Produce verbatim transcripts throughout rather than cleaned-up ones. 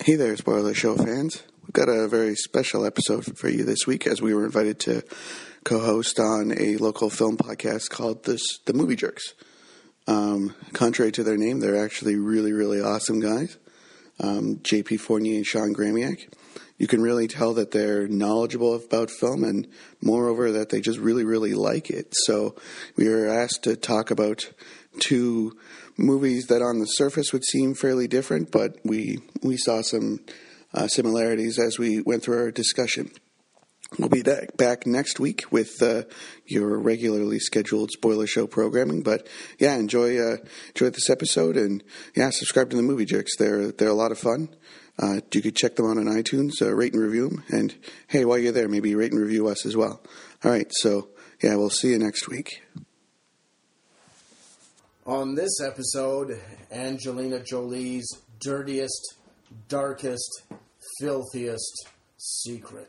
Hey there, Spoiler Show fans. We've got a very special episode for you this week as we were invited to co-host on a local film podcast called this, The Movie Jerks. Um, contrary to their name, they're actually really, really awesome guys. Um, J P Fournier and Sean Gramiak. You can really tell that they're knowledgeable about film and moreover that they just really, really like it. So we were asked to talk about two movies that on the surface would seem fairly different, but we, we saw some uh, similarities as we went through our discussion. We'll be back next week with uh, your regularly scheduled Spoiler Show programming. But yeah, enjoy uh, enjoy this episode, and yeah, subscribe to the Movie Jerks. They're they're a lot of fun. Uh, you could check them out on iTunes, uh, rate and review them, and hey, while you're there, maybe rate and review us as well. All right, so yeah, we'll see you next week. On this episode, Angelina Jolie's dirtiest, darkest, filthiest secret.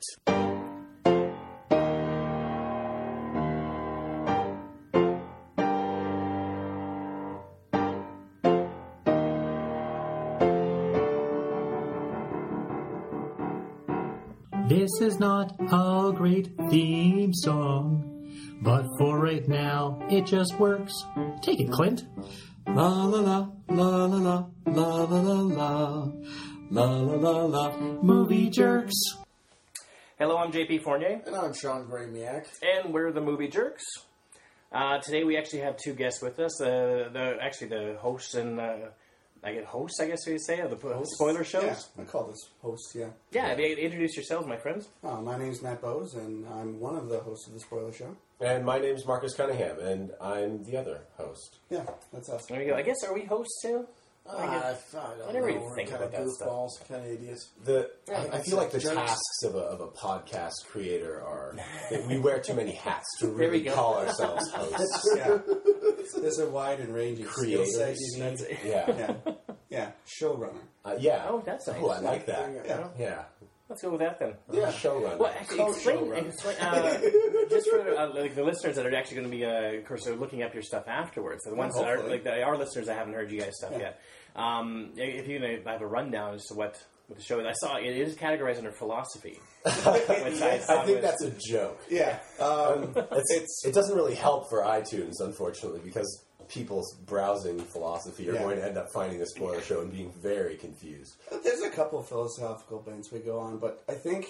This is not a great theme song, but for right now, it just works. Take it, Clint. La la la, la la la, la la la la, la la la la, Movie Jerks. Hello, I'm J P Fournier. And I'm Sean Gramiak. And we're the Movie Jerks. Uh, today we actually have two guests with us. Uh, the Actually, the hosts and... Uh, I get hosts, I guess we say, of the hosts? Spoiler shows? Yeah, I call this host, yeah. Yeah, yeah. Introduce yourselves, my friends. Uh, my name's Matt Bowes, and I'm one of the hosts of the Spoiler Show. And my name's Marcus Cunningham, and I'm the other host. Yeah, that's us. There we go. I guess, are we hosts too? Uh, I, I don't I never know. even We're think kind about of that goofballs, kind of idiots. The Yeah, I, I feel like the jokes. tasks of a, of a podcast creator are that we wear too many hats to There we really go. call ourselves hosts. Yeah. There's a wide and ranging skill Creators. set you need. Yeah, Yeah, yeah, showrunner. uh, yeah. Oh, that's nice. Oh, I like that. Yeah. Yeah, Let's go with that then. yeah. Showrunner. Well, actually, explain, Co-showrunner. explain uh, just for uh, like the listeners that are actually going to be, uh, of course, they're looking up your stuff afterwards. So the ones that are hopefully. like the, our listeners that haven't heard you guys stuff Yeah. yet. Um, if you know, have a rundown as to what, what the show is, I saw it is categorized under philosophy. Which I, I think that's a joke. Yeah, um, It's, it's it doesn't really help for iTunes, unfortunately, because people's browsing philosophy are Yeah. going to end up finding the spoiler show and being very confused. there's a couple of philosophical bends we go on, but I think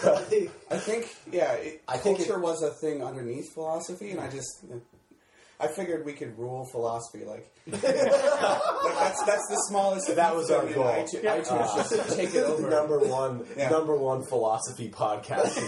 I think yeah, it, I think culture it- was a thing underneath philosophy, and I just. I figured we could rule philosophy, like, like that's that's the smallest. That was our thing in goal. iTunes, iTunes just take it over. number one, Yeah. number one philosophy podcast.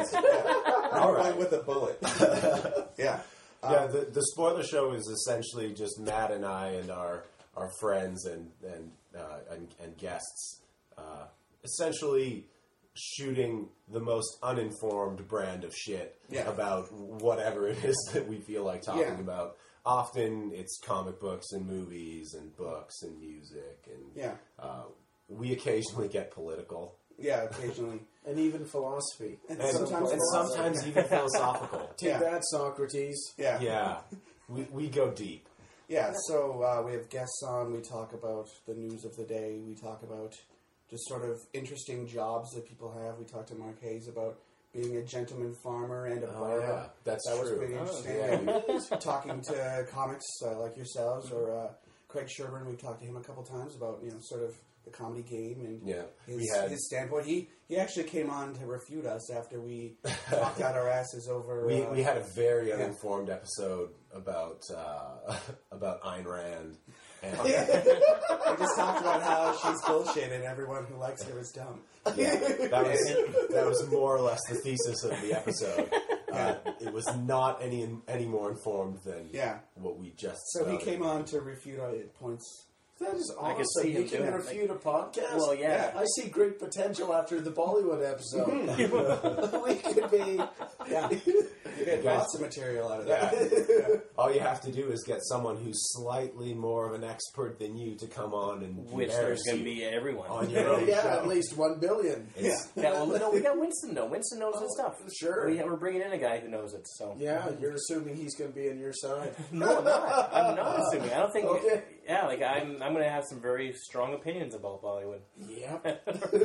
All right, with a bullet. Yeah. Um, yeah, the, the spoiler show is essentially just Matt and I and our our friends and and uh, and, and guests, uh, essentially shooting the most uninformed brand of shit Yeah. about whatever it is that we feel like talking Yeah. about. Often it's comic books and movies and books and music and Yeah. uh, we occasionally get political. Yeah, occasionally. And even philosophy. And, And sometimes, and sometimes even philosophical. Take Yeah. that, Socrates. Yeah. Yeah, we we go deep. Yeah, so uh, we have guests on. We talk about the news of the day. We talk about just sort of interesting jobs that people have. We talked to Mark Hayes about being a gentleman farmer and a Oh, barber. yeah, that's that was true. pretty Oh, interesting. yeah. Talking to comics uh, like yourselves or uh, Craig Sherburne. We've talked to him a couple times about, you know, sort of the comedy game and Yeah, his, we had- his standpoint. He he actually came on to refute us after we talked out our asses over... We uh, we had a very uninformed episode about uh, about Ayn Rand. And we just talked about how she's bullshit and everyone who likes her is dumb. yeah, that was that was more or less the thesis of the episode. Uh, it was not any any more informed than Yeah. what we just. So he spouted. came on to refute our points. That is I could awesome. see him You can doing it, refute a podcast. Well, yeah. I see great potential after the Bollywood episode. we could be... Yeah. get You guys- lots of material out of Yeah. that. All you have to do is get someone who's slightly more of an expert than you to come on and Which embarrass there's going to you be everyone. on your own yeah, show. at least one billion. It's- Yeah, well, no, we got Winston though. Winston knows his stuff. sure. We, we're bringing in a guy who knows it. So Yeah, you're assuming he's going to be on your side. no, I'm not. I'm not assuming. I don't think. Okay. Yeah, like I'm. I'm going to have some very strong opinions about Bollywood. Yep.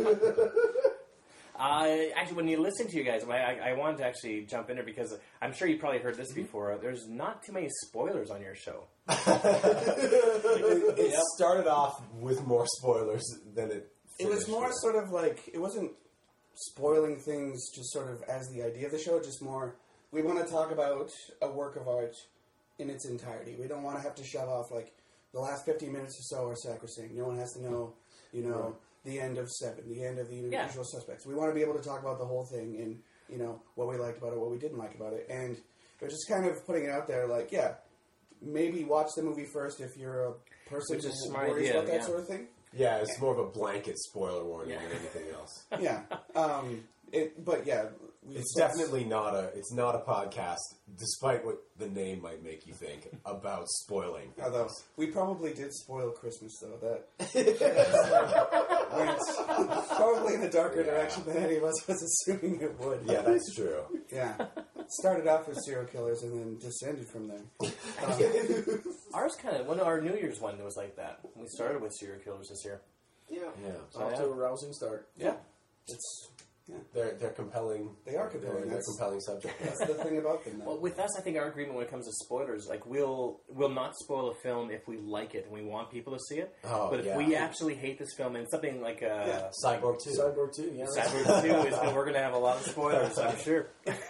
Uh, actually, when you listen to you guys, I, I, I wanted to actually jump in there because I'm sure you probably heard this before. There's not too many spoilers on your show. it, it started off with more spoilers than it. It was finished more with. sort of like, it wasn't spoiling things just sort of as the idea of the show, just more, we want to talk about a work of art in its entirety. We don't want to have to shove off like the last fifteen minutes or so are sacrosanct. No one has to know, you know, Right. the end of Seven, the end of the Yeah. Usual Suspects. We want to be able to talk about the whole thing and, you know, what we liked about it, what we didn't like about it. And it was just kind of putting it out there like, yeah, maybe watch the movie first if you're a person Which is who a smart worries idea, about that yeah. sort of thing. Yeah, it's more of a blanket spoiler warning Yeah. than anything else. Yeah. Um, it, but yeah. we- It's definitely not a. It's not a podcast, despite what the name might make you think about spoiling. Although we probably did spoil Christmas, though. That went probably in a darker Yeah. direction than any of us was assuming it would. Yeah, that's true. Yeah. Started off with serial killers and then descended from there. Um, Ours kind of one of our New Year's one was like that. We started with serial killers this year. Yeah. Yeah, Off to a rousing start. Yeah. it's they're they're compelling. They are compelling. They're, they're That's- compelling subject. that's the thing about them. Though. Well, with us, I think our agreement when it comes to spoilers, like we'll we'll not spoil a film if we like it and we want people to see it. Oh, but if yeah. we absolutely hate this film and something like uh, Yeah. Cyborg two. Cyborg two, yeah. Cyborg two is we're going to have a lot of spoilers, I'm sure.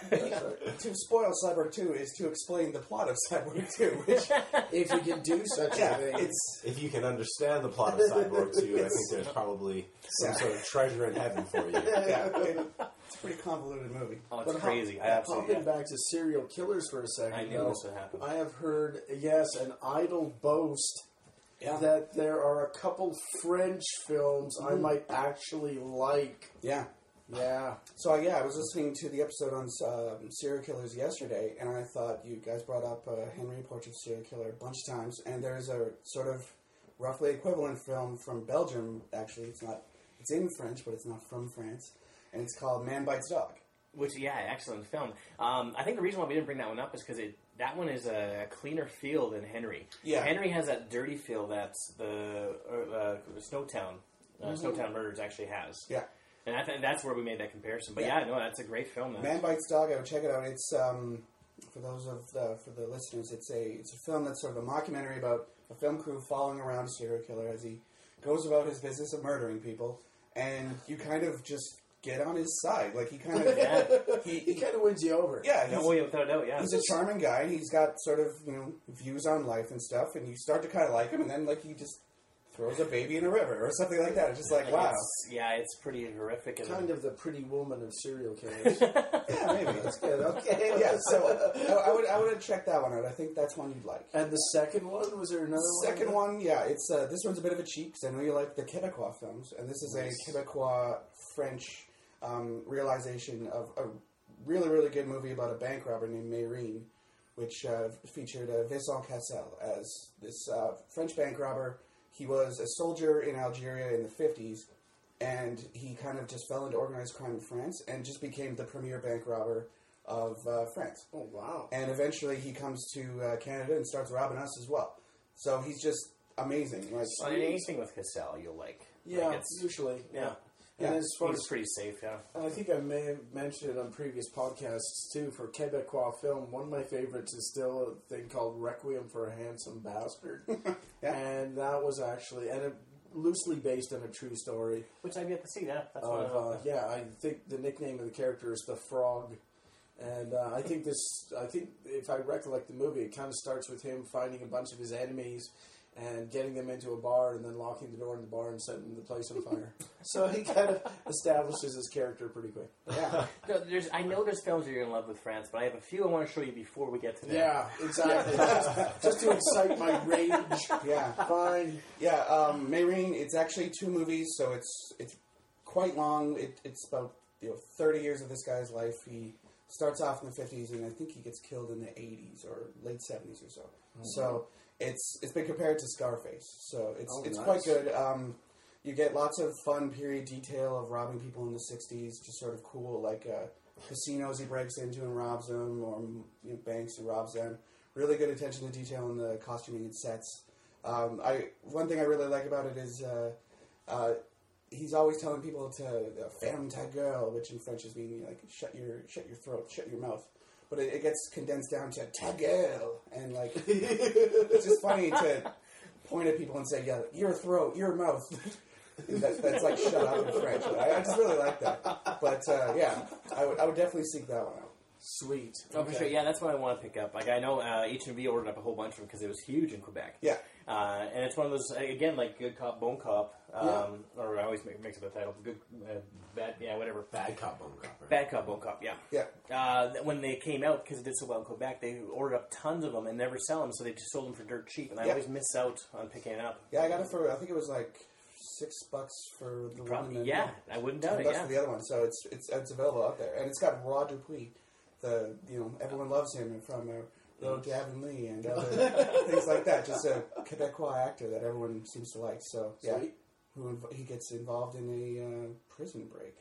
To spoil Cyborg two is to explain the plot of Cyborg two, which If you can do such yeah, a thing. it's If you can understand the plot of Cyborg two, I think there's probably some Yeah. sort of treasure in heaven for you. yeah, it- it's a pretty convoluted movie. Oh, it's But crazy. hop- I absolutely. Hopping back to serial killers for a second, I knew though, this would happen. I have heard, yes, an idle boast Yeah. that there are a couple French films I might actually like. Yeah. Yeah. So uh, yeah, I was listening to the episode on um, serial killers yesterday, and I thought you guys brought up uh, Henry, Portrait of a Serial Killer, a bunch of times, and there's a sort of roughly equivalent film from Belgium. Actually, it's not, it's in French, but it's not from France, and it's called Man Bites Dog. Which, yeah, excellent film. Um, I think the reason why we didn't bring that one up is because it that one is a cleaner feel than Henry. Yeah. Henry has that dirty feel that the uh, uh, Snowtown, uh, Snowtown Murders actually has. Yeah. And I th- that's where we made that comparison. But Yeah. yeah, no, that's a great film. That. Man Bites Dog. I would check it out. It's um, for those of the, for the listeners. It's a it's a film that's sort of a mockumentary about a film crew following around a serial killer as he goes about his business of murdering people, and you kind of just get on his side. Like he kind of Yeah. he, He he kind of wins you over. yeah. No, He's, wait, without a doubt, yeah. he's a charming guy. He's got sort of you know views on life and stuff, and you start to kind of like him, and then like he just throws a baby in a river or something like that. It's just like wow. It's, yeah, it's pretty horrific. And Kind of the Pretty Woman of serial killers. Yeah, maybe. That's good. Okay. Yeah, so I, I would I would check that one out. I think that's one you'd like. And the second one, was there another one? Second one, yeah, it's uh, this one's a bit of a cheat because I know you like the Quebecois films, and this is Nice. a Quebecois French um, realization of a really really good movie about a bank robber named Mayreen, which uh, featured uh, Vincent Cassel as this uh, French bank robber. He was a soldier in Algeria in the fifties, and he kind of just fell into organized crime in France and just became the premier bank robber of uh, France. Oh, wow. And eventually he comes to uh, Canada and starts robbing us as well. So he's just amazing. Like, well, anything with Cassell you'll like. Yeah, Like, it's, usually. yeah. And Yeah. as far He's as pretty safe, yeah. And I think I may have mentioned it on previous podcasts too. For Quebecois film, one of my favorites is still a thing called Requiem for a Handsome Bastard, Yeah. and that was actually and it, loosely based on a true story. Which I've yet to see, yeah. That's one Of, of uh, yeah, I think the nickname of the character is the Frog, and uh, I think this. I think if I recollect the movie, it kind of starts with him finding a bunch of his enemies and getting them into a bar and then locking the door in the bar and setting the place on fire. So he kind of establishes his character pretty quick. yeah. No, there's, I know there's films where you're in love with France, but I have a few I want to show you before we get to that. Yeah, exactly. just, just to excite my rage. Yeah. Fine. Yeah, um, Mayreen, it's actually two movies, so it's it's quite long. It, it's about you know thirty years of this guy's life. He starts off in the fifties, and I think he gets killed in the eighties or late seventies or so. Mm-hmm. So it's it's been compared to Scarface. So it's Oh, it's nice. quite good. Um, you get lots of fun period detail of robbing people in the sixties, just sort of cool, like uh, casinos he breaks into and robs them, or you know, banks and robs them. Really good attention to detail in the costuming and sets. Um, I one thing I really like about it is uh, uh, he's always telling people to uh, "ferme ta gueule," which in French is meaning like shut your shut your throat, shut your mouth. But it, it gets condensed down to "ta gueule," and like it's just funny to point at people and say, "Yeah, your throat, your mouth." that, that's like shut up in French. But I, I just really like that. But uh, yeah, I would I would definitely seek that one out. Sweet. Oh, for sure. Yeah, that's what I want to pick up. Like, I know uh, H and V ordered up a whole bunch of them because it was huge in Quebec. Yeah. Uh, and it's one of those, again, like Good Cop, Bone Cop, um, Yeah. or I always make, mix up the title. Good, uh, bad, yeah, whatever. Bad Cop, Bone Cop. Right? Bad Cop, Bone Cop, yeah. Yeah. Uh, when they came out, because it did so well in Quebec, they ordered up tons of them and never sell them, so they just sold them for dirt cheap. And I Yeah. always miss out on picking it up. Yeah, I got it for I think it was like six bucks for the one. Probably, and then, yeah, I wouldn't doubt ten it, bucks yeah. for the other one. So it's it's it's available out there, and it's got Rod Dupuis. The you know everyone loves him from uh, Little Gavin Lee and other things like that. Just a Quebecois actor that everyone seems to like. So yeah, Sweet. who inv- he gets involved in a uh, prison break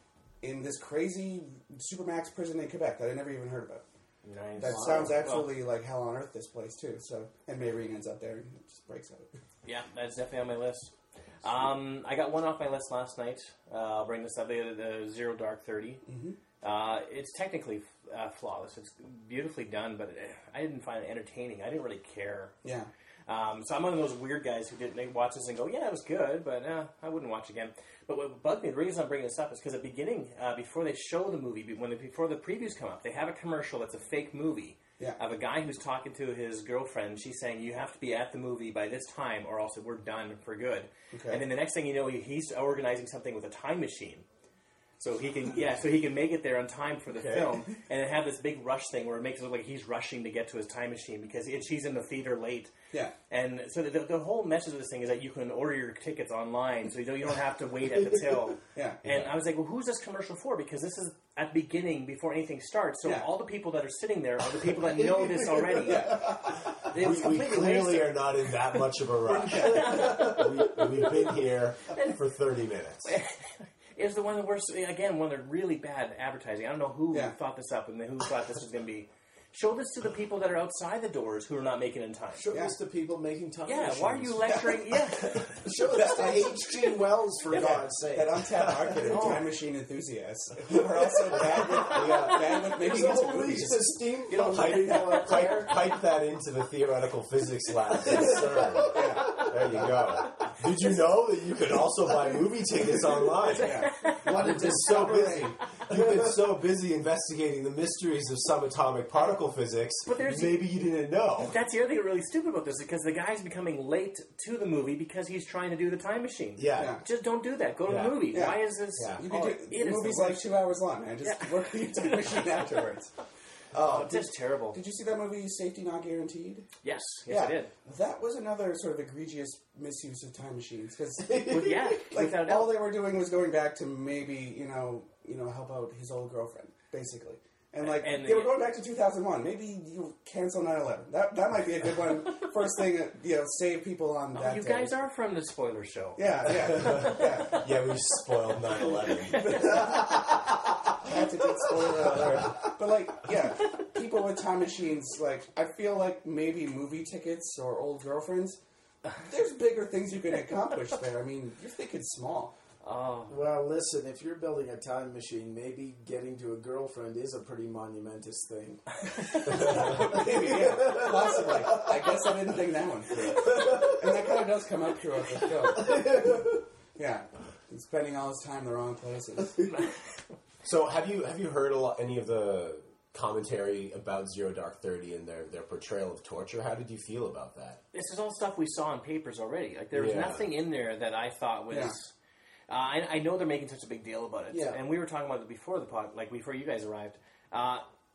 in this crazy supermax prison in Quebec that I never even heard about. Nice. That Wow. sounds absolutely like hell on earth. This place too. So and Mayreen ends up there and just breaks out. Yeah, that's definitely on my list. Um, I got one off my list last night. Uh, I'll bring this up. The, the Zero Dark Thirty. Mm-hmm. Uh, it's technically uh, flawless. It's beautifully done, but it, I didn't find it entertaining. I didn't really care. Yeah. Um, so I'm one of those weird guys who didn't they watch this and go, "Yeah, it was good," but uh, I wouldn't watch again. But what bugged me, the reason I'm bringing this up is because at the beginning, uh, before they show the movie, when the, before the previews come up, they have a commercial that's a fake movie. Yeah. Of a guy who's talking to his girlfriend. She's saying, "You have to be at the movie by this time, or else we're done for good." Okay. And then the next thing you know, he, he's organizing something with a time machine, so he can yeah, so he can make it there on time for the Okay. film, and then have this big rush thing where it makes it look like he's rushing to get to his time machine because he, she's in the theater late. Yeah. And so the, the whole message of this thing is that you can order your tickets online, so you don't, you don't have to wait at the till. Yeah. And I was like, well, who's this commercial for? Because this is at the beginning, before anything starts. So Yeah. all the people that are sitting there are the people that know this already. It was We, we completely clearly wasted. are not in that much of a rush. we, we've been here for thirty minutes. It was the one of the worst, again, one of the really bad advertising. I don't know who Yeah. thought this up and who thought this was going to be. Show this to the people that are outside the doors who are not making it in time. Show Yeah. this to people making time Yeah, machines. why are you lecturing? Yeah. Show this to H G. Wells, for Yeah, God's sake. that untapped market of time machine enthusiasts who are also bad with, yeah, bad with making There's it a to whole movies. legion of steam You know, pump Pipe, people out there. pipe, pipe that into the theoretical physics lab at CERN. There you go. Did you know that you could also buy movie tickets online? Yeah. What a You've been so discovery. busy. You've been so busy investigating the mysteries of subatomic particle physics. But there's- maybe you didn't know. That's the other thing that's really stupid about this, because the guy's becoming late to the movie because he's trying to do the time machine. Yeah. Yeah. Just don't do that. Go to Yeah. the movie. Yeah. Why is this? Yeah. You could oh, do, it the is the movie's like worst. two hours long, man. Just Yeah. work with your time machine afterwards. Oh, just terrible. Did you see that movie, Safety Not Guaranteed? Yes, yes, I did. That was another sort of egregious misuse of time machines because Well, yeah, like without a all doubt. they were doing was going back to maybe you know you know help out his old girlfriend basically, and like And- they were going back to two thousand one. Maybe you cancel nine eleven. That that might be a good one. First thing that, you know save people on Oh, that. you day. guys are from the spoiler show. Yeah, yeah, yeah. Yeah, we spoiled nine eleven. Had to take spoiler alert. But like, yeah, people with time machines. Like, I feel like maybe movie tickets or old girlfriends. There's bigger things you can accomplish there. I mean, you're thinking small. Oh, Well, listen, if you're building a time machine, maybe getting to a girlfriend is a pretty monumentous thing. Maybe, yeah, possibly. I guess I didn't think that one through. And that kind of does come up throughout the film. Yeah, he's spending all his time in the wrong places. So, have you have you heard a lot, any of the commentary about Zero Dark Thirty and their, their portrayal of torture? How did you feel about that? this is all stuff we saw in papers already. Like, there was Yeah. nothing in there that I thought was. Yeah. Uh, I, I know they're making such a big deal about it, Yeah. and we were talking about it before the pod, like before you guys arrived. Uh,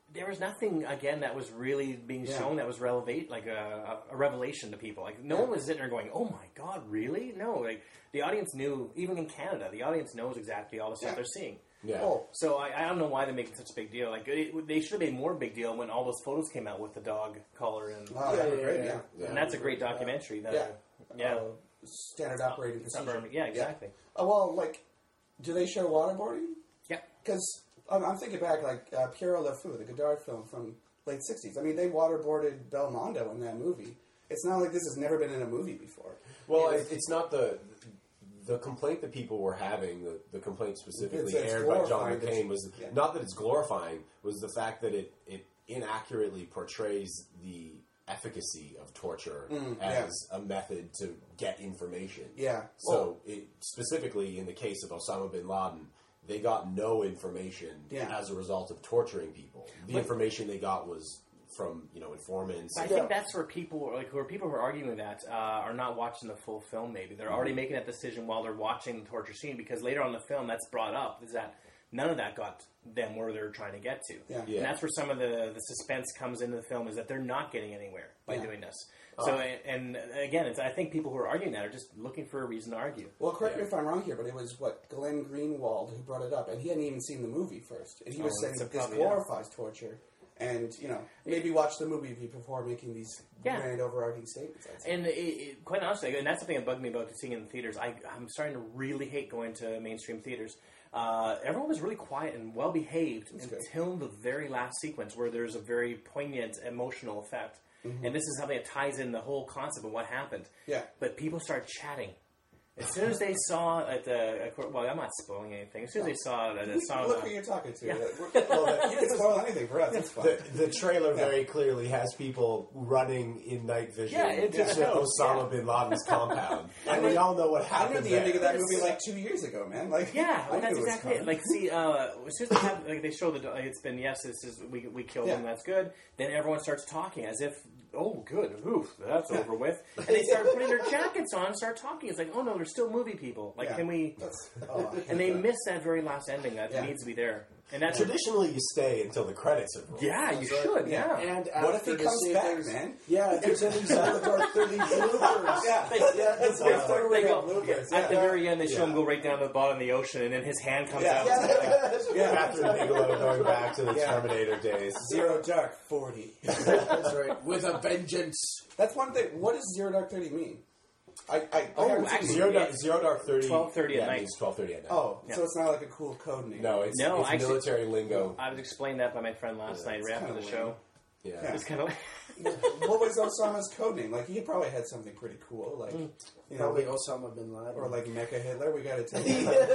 there was nothing, again, that was really being Yeah. shown that was relevate, like a, a revelation to people. Like, no Yeah. one was sitting there going, oh my God, really? No, like, the audience knew, even in Canada, the audience knows exactly all the stuff Yeah. they're seeing. Yeah. Oh, So I, I don't know why they're making such a big deal. Like, it, they should have made more big deal when all those photos came out with the dog collar. And, wow, Yeah, that was yeah, great, yeah. yeah. Yeah. and that's a great documentary. That, Yeah. Yeah. Uh, standard operating procedure. Suburban- yeah, exactly. Oh, well, like, do they show waterboarding? Yeah. Because I'm, I'm thinking back, like, uh, Piero Le Fou, the Godard film from late sixties. I mean, they waterboarded Belmondo in that movie. It's not like this has never been in a movie before. Well, it, it's not the the complaint that people were having. The, the complaint specifically It's- it's aired by John glorifying McCain it. was Yeah. not that it's glorifying, was the fact that it it inaccurately portrays the efficacy of torture Mm, yeah. as a method to get information. Yeah. So, it, specifically in the case of Osama bin Laden, they got no information Yeah. as a result of torturing people. The information they got was from, you know, informants. I and- think that's where people, like, where people who are arguing that uh, are not watching the full film. Maybe they're already making that decision while they're watching the torture scene, because later on in the film, that's brought up is that none of that got them where they're trying to get to. Yeah. Yeah. And that's where some of the, the suspense comes into the film, is that they're not getting anywhere by Yeah. doing this. So, and, and again, it's, I think people who are arguing that are just looking for a reason to argue. Well, correct me if I'm wrong here, but it was, what, Glenn Greenwald who brought it up, and he hadn't even seen the movie first. And he was Oh, saying that's that this probably, yeah. glorifies torture. And, you know, maybe watch the movie before making these Yeah. grand overarching statements. I'd say. And it, it, quite honestly, and that's the thing that bugged me about seeing it in theaters. I, I'm starting to really hate going to mainstream theaters. Uh, everyone was really quiet and well behaved good. until the very last sequence, where there's a very poignant emotional effect. And this is something that ties in the whole concept of what happened. Yeah. But people start chatting. As soon as they saw at the, well, I'm not spoiling anything. As soon as they saw it, We- saw look the, who you're talking to. Yeah. We're- well, you can spoil anything for us. It's fine. The, the trailer very clearly has people running in night vision Yeah, into the to house, Osama yeah. bin Laden's compound. And we all know what I knew happened the there. ending of that movie like two years ago, man. Like, Yeah, I well, knew that's it was exactly it. coming. Like, see, uh, as soon as they have, like, they show the, like, it's been, yes, this is, we, we killed Yeah. him, that's good. Then everyone starts talking as if, oh, good, oof, that's over with. And they start putting their jackets on and start talking. It's like, oh no, they're still movie people. Like, Yeah. can we? That's, oh, I hate And they that. miss that very last ending that Yeah. needs to be there. And that's Traditionally, you stay until the credits have rolled. yeah, you That's right. should, Yeah. yeah. And What if after he to comes see if back, there's- man? Yeah, if there's any Zero Dark Thirty bloopers. Yeah. They, Yeah, that's they, what they're they go, bloopers. at the yeah. very end, they show Yeah. him go right down to the bottom of the ocean, and then his hand comes Yeah. out. Yeah. Yeah. Catherine Bigelow going back to the Yeah. Terminator days. Zero Dark forty. That's right. With a vengeance. That's one thing. What does Zero Dark thirty mean? I, I, I Oh, haven't seen actually, it. Zero Dark, It's Zero Dark thirty. twelve thirty at yeah, night. means twelve thirty at night. Oh, Yeah. so it's not like a cool code name. No, it's, No, it's actually- military lingo. I was explained that by my friend last Yeah, night, it's right after kinda the lame. show. Yeah. Yeah. It's kind of like... What was Osama's code name? Like, he probably had something pretty cool, like Mm. you know, Probably like, Osama bin Laden. or like Mecha Hitler. We got to take.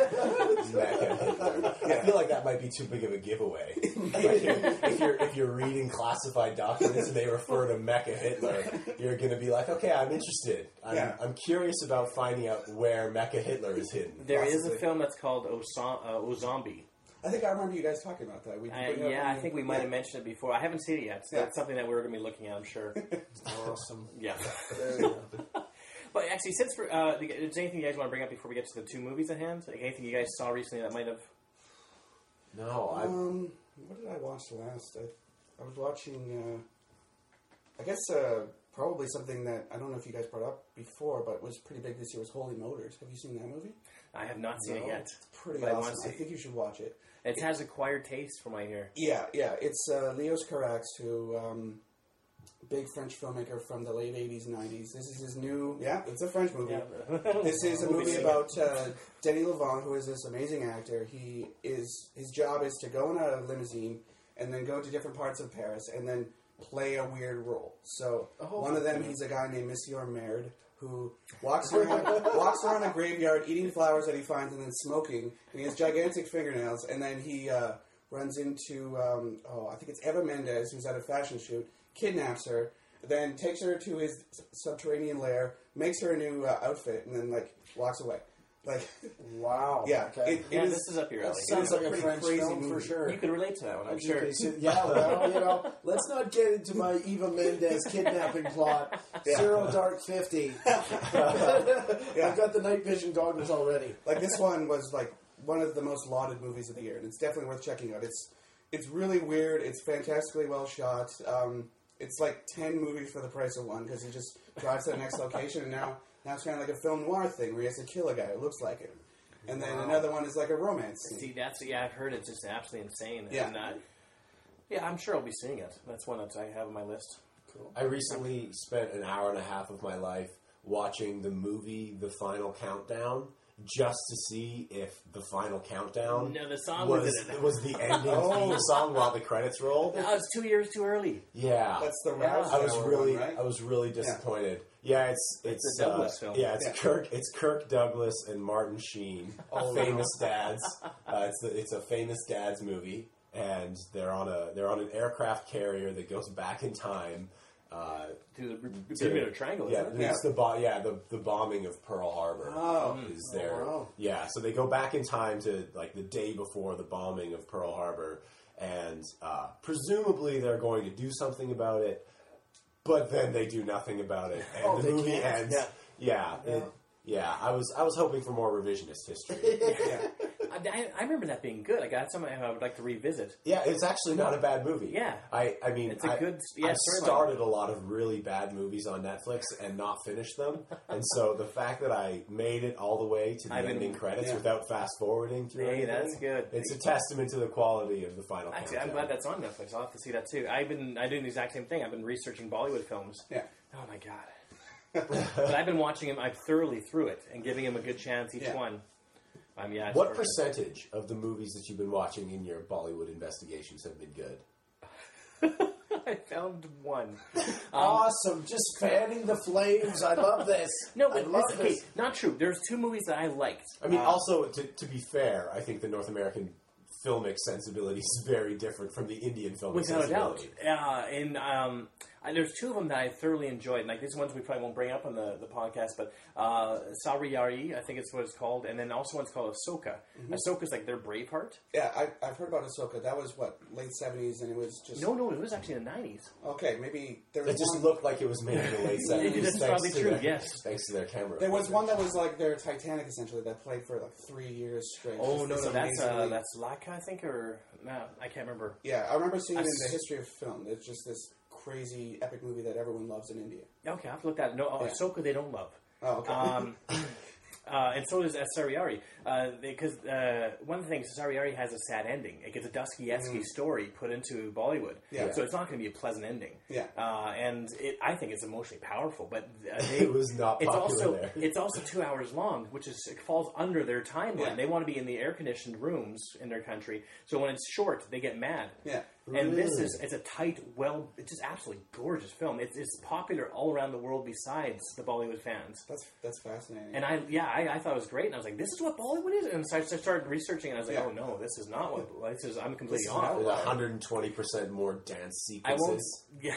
I feel like that might be too big of a giveaway. Like if, if you're if you're reading classified documents and they refer to Mecha Hitler, you're going to be like, okay, I'm interested. I'm, Yeah. I'm curious about finding out where Mecha Hitler is hidden. There is a Possibly. film that's called Osam- uh, Ozombie. I think I remember you guys talking about that. We Uh, bring it up yeah, when I think we yeah. might have mentioned it before. I haven't seen it yet. So Yeah. that's something that we're going to be looking at, I'm sure. Awesome. Yeah. There you go. But actually, since we're, uh, is there anything you guys want to bring up before we get to the two movies at hand? Like anything you guys saw recently that might have... No, I. Um, what did I watch last? I, I was watching. Uh, I guess uh, probably something that I don't know if you guys brought up before, but was pretty big this year. Was Holy Motors. Have you seen that movie? I have not seen it No? yet. It's pretty But I want awesome. to I see. think you should watch it. It has acquired taste from what I hear. Yeah, yeah. It's uh, Leos Carax, who um, big French filmmaker from the late eighties, nineties. This is his new. Yeah, it's a French movie. This is a movie about uh, Denny Levant, who is this amazing actor. He is his job is to go in a limousine and then go to different parts of Paris and then play a weird role. So Oh. one of them, he's a guy named Monsieur Merde who walks around walks around a graveyard eating flowers that he finds and then smoking. And he has gigantic fingernails. And then he uh, runs into um, oh I think it's Eva Mendes, who's at a fashion shoot, kidnaps her. Then takes her to his subterranean lair, makes her a new uh, outfit, and then like walks away. Like, Wow. yeah, Okay. it, it Yeah, is. this is up your That alley. sounds a like a pretty French crazy film for movie. sure. You could relate to that one, I'm sure. Okay, so- yeah, well, you know, let's not get into my Eva Mendes kidnapping plot. Yeah. Zero Dark fifty. I've got the night vision goggles already. Like this one was like one of the most lauded movies of the year, and it's definitely worth checking out. It's it's really weird. It's fantastically well shot. Um, it's like ten movies for the price of one because he just drives to the next location, and now now it's kind of like a film noir thing where he has to kill a guy who looks like him. And then wow. another one is like a romance scene. See, that's yeah, I've heard it's just absolutely insane. Yeah, and, uh, yeah, I'm sure I'll be seeing it. That's one that I have on my list. Cool. I recently spent an hour and a half of my life watching the movie The Final Countdown, just to see if the final countdown no, the song was, was, in it. was the ending theme song while the credits rolled. No, it's two years too early. Yeah, that's the yeah. Rouse I was Hour really, one, right? I was really disappointed. Yeah, yeah it's it's, it's a Douglas uh, film. Yeah, it's yeah. Kirk, it's Kirk Douglas and Martin Sheen, oh, famous dads. Uh, it's a, it's a famous dads movie, and they're on a they're on an aircraft carrier that goes back in time. Uh, to the Bermuda Triangle, yeah, isn't it? it's Yeah. the bo- yeah the the bombing of Pearl Harbor. Oh, is there? Oh, wow. Yeah, so they go back in time to like the day before the bombing of Pearl Harbor, and uh, presumably they're going to do something about it, but then they do nothing about it, and Oh, the they movie can't? ends. Yeah, yeah. It, yeah. I was I was hoping for more revisionist history. yeah. I, I remember that being good. Like that's something I would like to revisit. Yeah, it's actually not a bad movie. Yeah. I, I mean, It's a I, good- yeah, I've storyline. started a lot of really bad movies on Netflix and not finished them, and so the fact that I made it all the way to the I've been- ending credits yeah. without fast forwarding through Hey, anything, that's good. It's a testament to the quality of the final. Actually, I'm countdown. glad that's on Netflix. I'll have to see that too. I've been I doing the exact same thing. I've been researching Bollywood films. Yeah. Oh my god. But I've been watching him. I'm thoroughly through it and giving him a good chance each Yeah. one. Um, yeah. it's What perfect. percentage of the movies that you've been watching in your Bollywood investigations have been good? I found one. Um, Awesome, just fanning the flames. I love this. no, I but love this, okay, this. not true. There's two movies that I liked. I mean, Uh, also to, to be fair, I think the North American filmic sensibility is very different from the Indian filmic without a doubt. sensibility. Uh, and um, I, there's two of them that I thoroughly enjoyed. Like these ones we probably won't bring up on the, the podcast, but uh, Sariyari, I think it's what it's called, and then also one's called Ahsoka. Mm-hmm. Ahsoka's like their Braveheart. Yeah, I, I've heard about Ahsoka. That was, what, late seventies, and it was just... No, no, it was actually in the nineties. Okay, maybe there was It just one... looked like it was made in the late seventies. That's thanks probably to true, their- yes. Thanks to their camera. There was footage. one that was like their Titanic, essentially, that played for like three years straight. Oh Just no, this no, that's uh, amazingly- that's Laka, I think, or no, I can't remember. Yeah, I remember seeing it I've in the s- history of film. It's just this crazy epic movie that everyone loves in India. Okay, I have to look at it. No, oh, Yeah. Ahsoka they don't love. Oh, okay. Um, uh, and so does Sariari. Because uh, uh, one of the things, Sariari has a sad ending. It gets a Dostoevsky story put into Bollywood. Yeah. So it's not going to be a pleasant ending. Yeah. Uh, and it, I think it's emotionally powerful. But uh, they, It was not it's popular also there. It's also two hours long, which is it falls under their timeline. Yeah. They want to be in the air-conditioned rooms in their country. So when it's short, they get mad. Yeah. And this Really? is it's a tight, well, it's just absolutely gorgeous film. It's, it's popular all around the world besides the Bollywood fans. That's that's fascinating. And I, yeah, I, I thought it was great. And I was like, this is what Bollywood is? And so I started researching, and I was like, Yeah. oh, no, this is not what, this is, I'm completely This is off. not With one hundred twenty percent more dance I won't, sequences. yeah.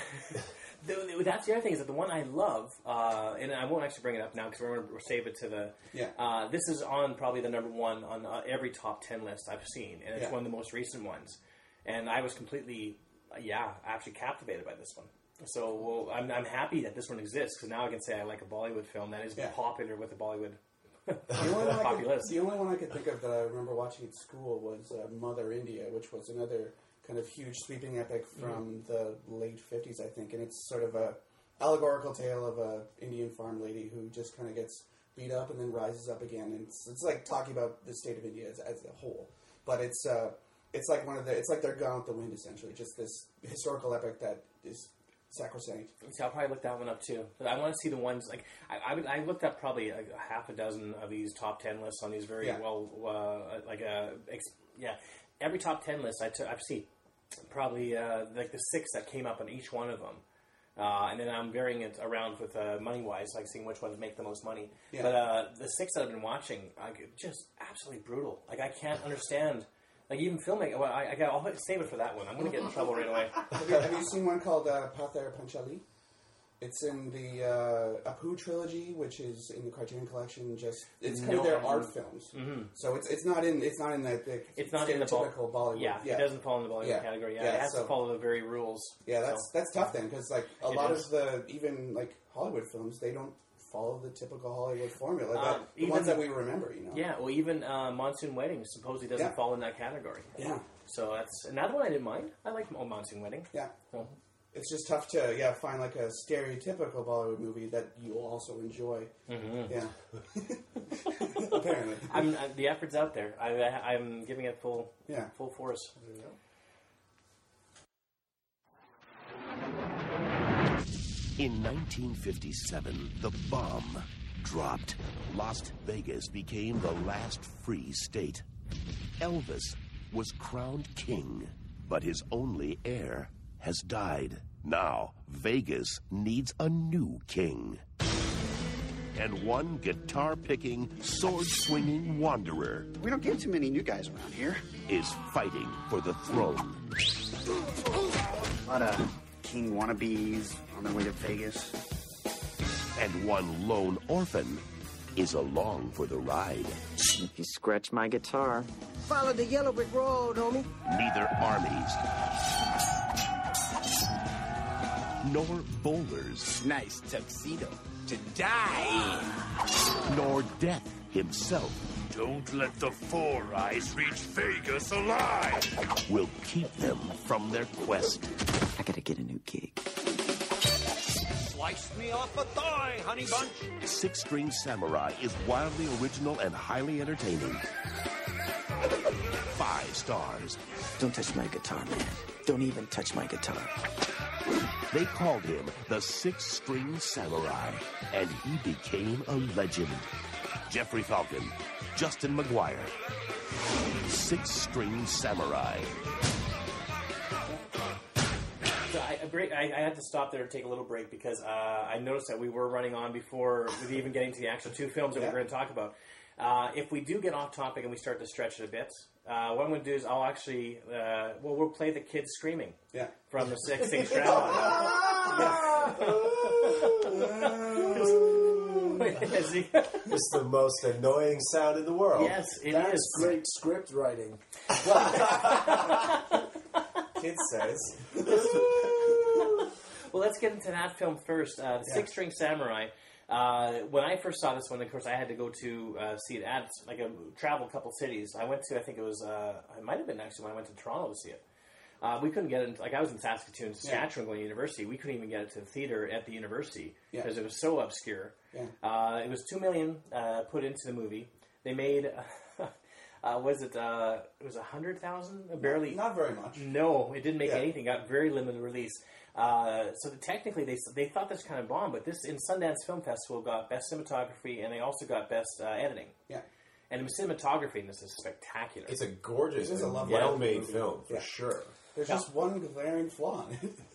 The- the- That's the other thing, is that the one I love, uh, and I won't actually bring it up now because we're going to save it to the, Yeah. uh, this is on probably the number one on uh, every top ten list I've seen, and it's Yeah. one of the most recent ones. And I was completely, uh, yeah, actually captivated by this one. So well, I'm, I'm happy that this one exists, because now I can say I like a Bollywood film that is Yeah. popular with the Bollywood The only, one I populace. could, the only one I could think of that I remember watching at school was uh, Mother India, which was another kind of huge sweeping epic from the late fifties, I think. And it's sort of a allegorical tale of a Indian farm lady who just kind of gets beat up and then rises up again. And it's, it's like talking about the state of India as, as a whole. But it's uh, it's like one of the it's like they're Gone with the Wind, essentially. Just this historical epic that is sacrosanct. So I'll probably look that one up too. But I want to see the ones like I, I, would, I looked up probably a, a half a dozen of these top ten lists on these very Yeah. well uh, like uh, ex, yeah every top ten list I took I've seen probably uh, like the six that came up on each one of them. Uh, and then I'm varying it around with uh, money-wise, like seeing which ones make the most money. Yeah. But uh, the six that I've been watching, like, just absolutely brutal. Like I can't understand. Like even filmmaking. Well, I, I got. I'll save it for that one. I'm going to get in trouble right away. Have you, have you seen one called uh, Pather Panchali? It's in the uh, Apu trilogy, which is in the Criterion Collection. Just it's kind No, of their I art haven't. films. Mm-hmm. So it's it's not in it's not in that the It's not in the ball- stereotypical Bollywood. Yeah, yeah, it doesn't fall in the Bollywood Yeah. category. Yeah, Yeah, it has so- to follow the very rules. Yeah, that's So, that's tough then, because like a It lot is. of the even like Hollywood films, they don't follow the typical Hollywood formula, Uh, that, the even ones the- that we remember, you know. Yeah, well, even uh, Monsoon Wedding supposedly doesn't Yeah. fall in that category. Yeah. So that's another one I didn't mind. I like oh, Monsoon Wedding. Yeah. So, It's just tough to yeah find like a stereotypical Bollywood movie that you'll also enjoy. mm-hmm. Yeah. Apparently. I'm, uh, the effort's out there. I, I, I'm giving it full Yeah. full force. In nineteen fifty-seven, the bomb dropped. Las Vegas became the last free state. Elvis was crowned king, but his only heir has died. Now, Vegas needs a new king. And one guitar-picking, sword-swinging wanderer We don't get too many new guys around here. is fighting for the throne. A lot of king wannabes on their way to Vegas. And one lone orphan is along for the ride. If you scratch my guitar. Follow the yellow brick road, homie. Neither armies nor bowlers Nice tuxedo to die in. nor death himself Don't let the Four Eyes reach Vegas alive. will keep them from their quest. I gotta get a new gig. Slice me off a thigh, honey bunch. Six String Samurai is wildly original and highly entertaining. Five stars. Don't touch my guitar, man. Don't even touch my guitar. They called him the Six String Samurai, and he became a legend. Jeffrey Falcon, Justin McGuire. Six String Samurai. So I, a break, I, I had to stop there to take a little break because uh, I noticed that we were running on before with even getting to the actual two films that Yeah. we're going to talk about. Uh, if we do get off topic and we start to stretch it a bit, uh, what I'm going to do is I'll actually, uh, well, we'll play the kids screaming Yeah. from the Six String Samurai. Is he- It's the most annoying sound in the world. yes, it That's is. great script writing. Kid says. Well, let's get into that film first. Uh, the Yeah. Six String Samurai. Uh, when I first saw this one, of course, I had to go to uh, see it at like a travel couple cities. I went to, I think it was, uh, it might have been actually when I went to Toronto to see it. Uh, we couldn't get it. Like I was in Saskatoon, Saskatchewan, going to university. We couldn't even get it to the theater at the university Yeah. because it was so obscure. Yeah. Uh, it was two million uh, put into the movie. They made, uh, was it? Uh, it was a hundred thousand, barely. Not very much. No, it didn't make Yeah. anything. Got very limited release. Uh, so the, technically, they they thought this kind of bombed, but this in Sundance Film Festival got best cinematography, and they also got best uh, editing. Yeah. And the cinematography in this is spectacular. It's a gorgeous, It is a and lovely well-made movie. film for Yeah. sure. There's Yeah. just one glaring flaw in it.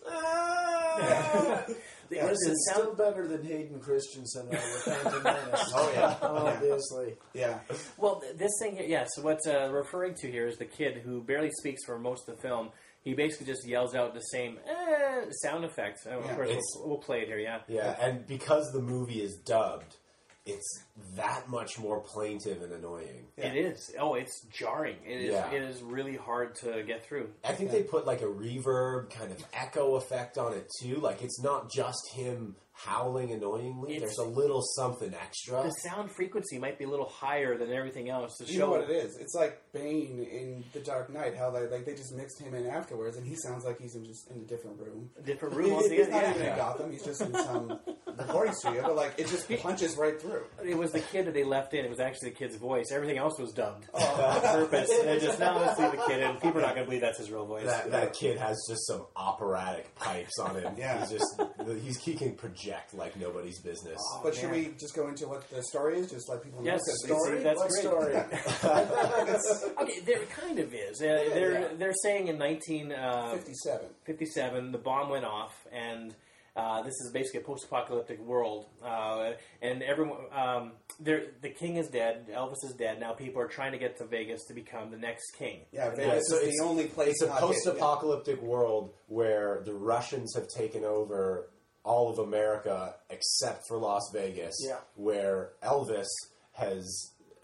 The- Yeah, the Listen, sound- still better than Hayden Christensen uh, with Phantom Menace. Oh, yeah. Obviously. Yeah. Well, th- this thing here, yeah, so what uh, referring to here is the kid who barely speaks for most of the film. He basically just yells out the same eh, sound effects. And Yeah. of course, It's- we'll, we'll play it here, yeah. Yeah, and because the movie is dubbed, it's that much more plaintive and annoying. It is. Oh, it's jarring. It is, Yeah. it is really hard to get through. I think they put like a reverb kind of echo effect on it too. Like it's not just him howling annoyingly. It's- There's a little something extra. The sound frequency might be a little higher than everything else to You show know what it is? It's like Bane in The Dark Knight. How they like they just mixed him in afterwards, and he sounds like he's in just in a different room. a different room He's altogether. not Yeah. even in Gotham. He's just in some recording studio. But like it just punches right through. It was the kid that they left in. It was actually the kid's voice. Everything else was dubbed Oh. on purpose. And they just, now let's leave the kid in. People are not going to believe that's his real voice. That, that kid has just some operatic pipes on him. Yeah. He's just he's he can project like nobody's business. But should we just go into what the story is? Just let people know. Yes, 'cause story. it's- That's What great. story? Okay, there kind of is. Uh, they're yeah. they're saying in nineteen fifty-seven. fifty-seven the bomb went off, and uh, this is basically a post-apocalyptic world, uh, and everyone. Um, they're- the king is dead. Elvis is dead. Now people are trying to get to Vegas to become the next king. Yeah, Yeah, Vegas so is it's- the only place. It's a not hit, yeah. post-apocalyptic world where the Russians have taken over all of America except for Las Vegas, Yeah. where Elvis has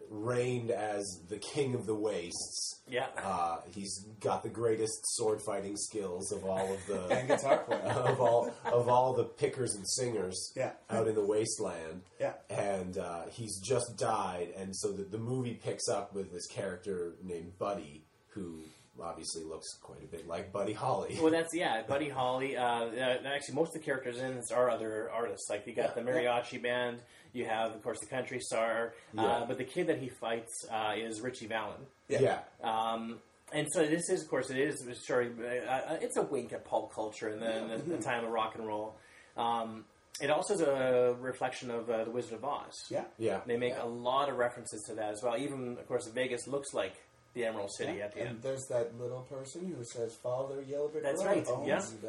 reigned as the king of the wastes. Yeah. Uh, he's got the greatest sword fighting skills of all of the And guitar player. of all of all the pickers and singers Yeah. out in the wasteland. Yeah. And uh, he's just died, and so the, the movie picks up with this character named Buddy, who obviously looks quite a bit like Buddy Holly. Well, that's, yeah, Buddy Holly. Uh, uh, actually, most of the characters in this are other artists. Like, you got Yeah, the mariachi band, you have, of course, the country star, uh, Yeah. but the kid that he fights uh, is Richie Valens. Yeah. Yeah. Um, and so this is, of course, it is, sorry, uh, it's a wink at pulp culture and then the, the time of rock and roll. Um, it also is a reflection of uh, The Wizard of Oz. Yeah. Yeah. They make Yeah. a lot of references to that as well. Even, of course, Vegas looks like the Emerald City Yeah. at the And end. there's that little person who says, "Follow the yellow brick That's road." right, Holmes.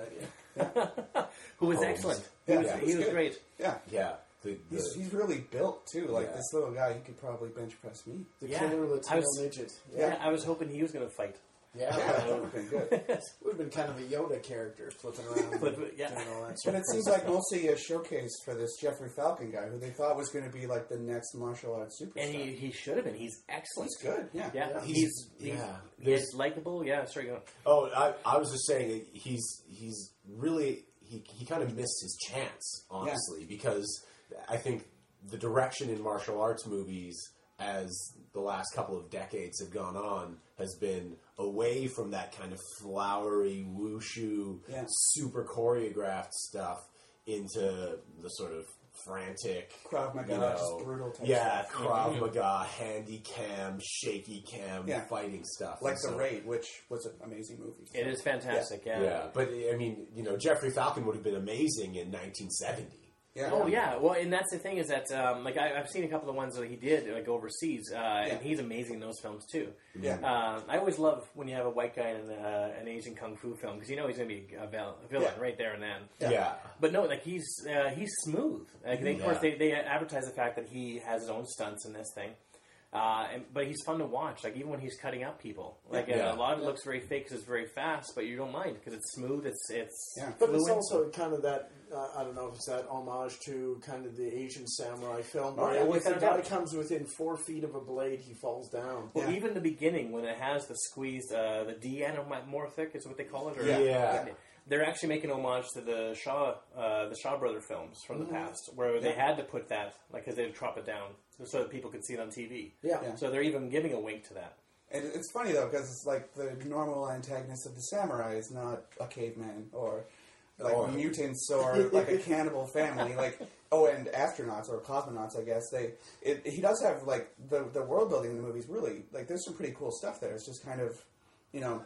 yeah. Who was Holmes. excellent. He Yeah, was, yeah. he was good. great. Yeah. Yeah. The, the, He's, he's really built, too. Like, Yeah. this little guy, he could probably bench press me. The Yeah. killer I Latino was- midget. Yeah. Yeah, I was hoping he was going to fight. yeah. Yeah, that would have been good. Would have been kind of a Yoda character flipping around, Flip- and yeah. doing all that But sort it of seems stuff. like mostly a showcase for this Jeffrey Falcon guy, who they thought was going to be like the next martial arts superstar. And he, he should have been. He's excellent. He's good, yeah. Yeah, Yeah. he's, He's- he's, yeah. he's likable. Yeah, sorry, go on. Oh, I, I was just saying he's he's really he he kind of missed his chance, honestly, because I think the direction in martial arts movies as the last couple of decades have gone on has been away from that kind of flowery, wushu, Yeah. super choreographed stuff into the sort of frantic, Krav Maga, you know, just brutal type yeah, stuff. Krav Mhm. Maga, handy cam, shaky cam, Yeah. fighting stuff. Like And The so- Raid, which was an amazing movie. It is fantastic. Yeah. yeah, but I mean, you know, Jeffrey Falcon would have been amazing in nineteen seventy. Yeah. Oh yeah. Well, and that's the thing is that um, like I, I've seen a couple of ones that he did like overseas, uh, and he's amazing in those films too. Yeah. Uh, I always love when you have a white guy in uh, an Asian kung fu film because you know he's going to be a, vil- a villain Yeah. right there and then. Yeah. Yeah. But no, like he's uh, he's smooth. Like they, of course Yeah. they, they advertise the fact that he has his own stunts in this thing. Uh, and, but he's fun to watch. Like even when he's cutting up people, like Yeah. uh, a lot of it looks very fake because it's very fast, but you don't mind because it's smooth. It's it's Yeah. But it's fluid. also kind of that, uh, I don't know if it's that homage to kind of the Asian samurai film. Oh, where yeah, if without the a guy doubt. comes within four feet of a blade, he falls down. Well, even the beginning when it has the squeezed, uh, the de-anamorphic is what they call it. Or, Yeah. Yeah. They're actually making homage to the Shaw, uh, the Shaw Brother films from the Mhm. past, where they Yeah. had to put that, like, because they'd chop it down so that people could see it on T V. Yeah. Yeah. So they're even giving a wink to that. And it's funny, though, because it's like the normal antagonist of the samurai is not a caveman or like Or- mutants or like a cannibal family. Like, oh, and astronauts or cosmonauts, I guess. They it, He does have, like, the, the world building in the movies really, like, there's some pretty cool stuff there. It's just kind of, you know,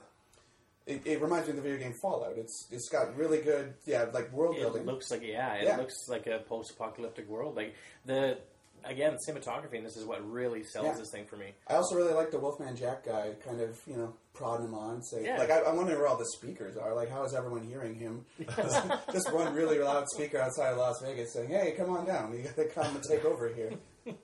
it, it reminds me of the video game Fallout. It's It's got really good, yeah, like, world It building. looks like, yeah, it Yeah. looks like a post-apocalyptic world. Like, the, again, cinematography, and this is what really sells Yeah. this thing for me. I also really like the Wolfman Jack guy, kind of, you know, prodding him on. Say, Yeah. like, I, I wonder where all the speakers are. Like, how is everyone hearing him? just, just one really loud speaker outside of Las Vegas saying, "Hey, come on down. You got to come and take over here."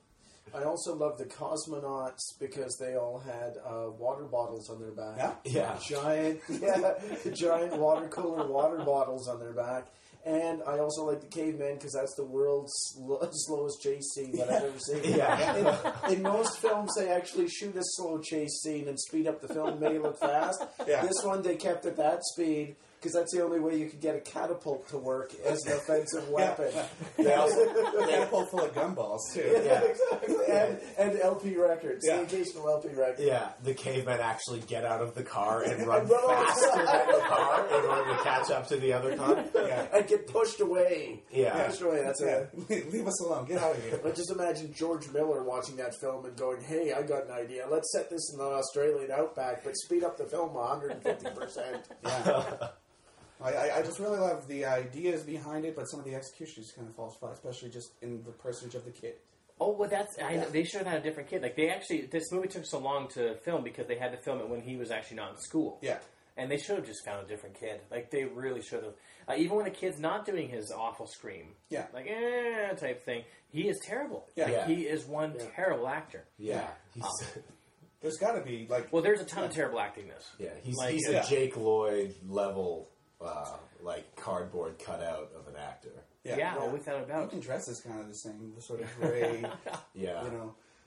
I also love the cosmonauts because they all had uh, water bottles on their back. Yeah? Yeah. Giant, yeah, giant water cooler water bottles on their back. And I also like the cavemen because that's the world's sl- slowest chase scene that I've ever seen. Yeah. In, in most films, they actually shoot a slow chase scene and speed up the film to make it look fast. Yeah. This one, they kept it that speed because that's the only way you could get a catapult to work as an offensive weapon. They also they had a full of gumballs, too. Yeah, exactly. And, and L P records, Yeah. the occasional L P record. Yeah, the cavemen actually get out of the car and run And run over the faster side. than the car in order to catch up to the other car. Yeah. And get pushed away. Yeah. Pushed away, that's Yeah. it. Leave us alone. Get out of here. But just imagine George Miller watching that film and going, hey, I got an idea. Let's set this in the Australian outback, but speed up the film one hundred fifty percent. Yeah. I, I I just really love the ideas behind it, but some of the execution just kind of falls flat, especially just in the personage of the kid. Oh, well, that's I, they should have had a different kid. Like they actually, this movie took so long to film because they had to film it when he was actually not in school. Yeah. And they should have just found a different kid. Like they really should have. Uh, even when the kid's not doing his awful scream, Yeah. like eh type thing, he is terrible. Yeah. Like, Yeah. he is one terrible actor. Yeah. He's, There's got to be, like... Well, there's a ton of terrible acting in this. yeah, he's, Like, he's yeah. a Jake Lloyd level, uh, like, cardboard cutout of an actor. Yeah, well, without a doubt. Even dress is kind of the same, the sort of gray, Yeah. you know...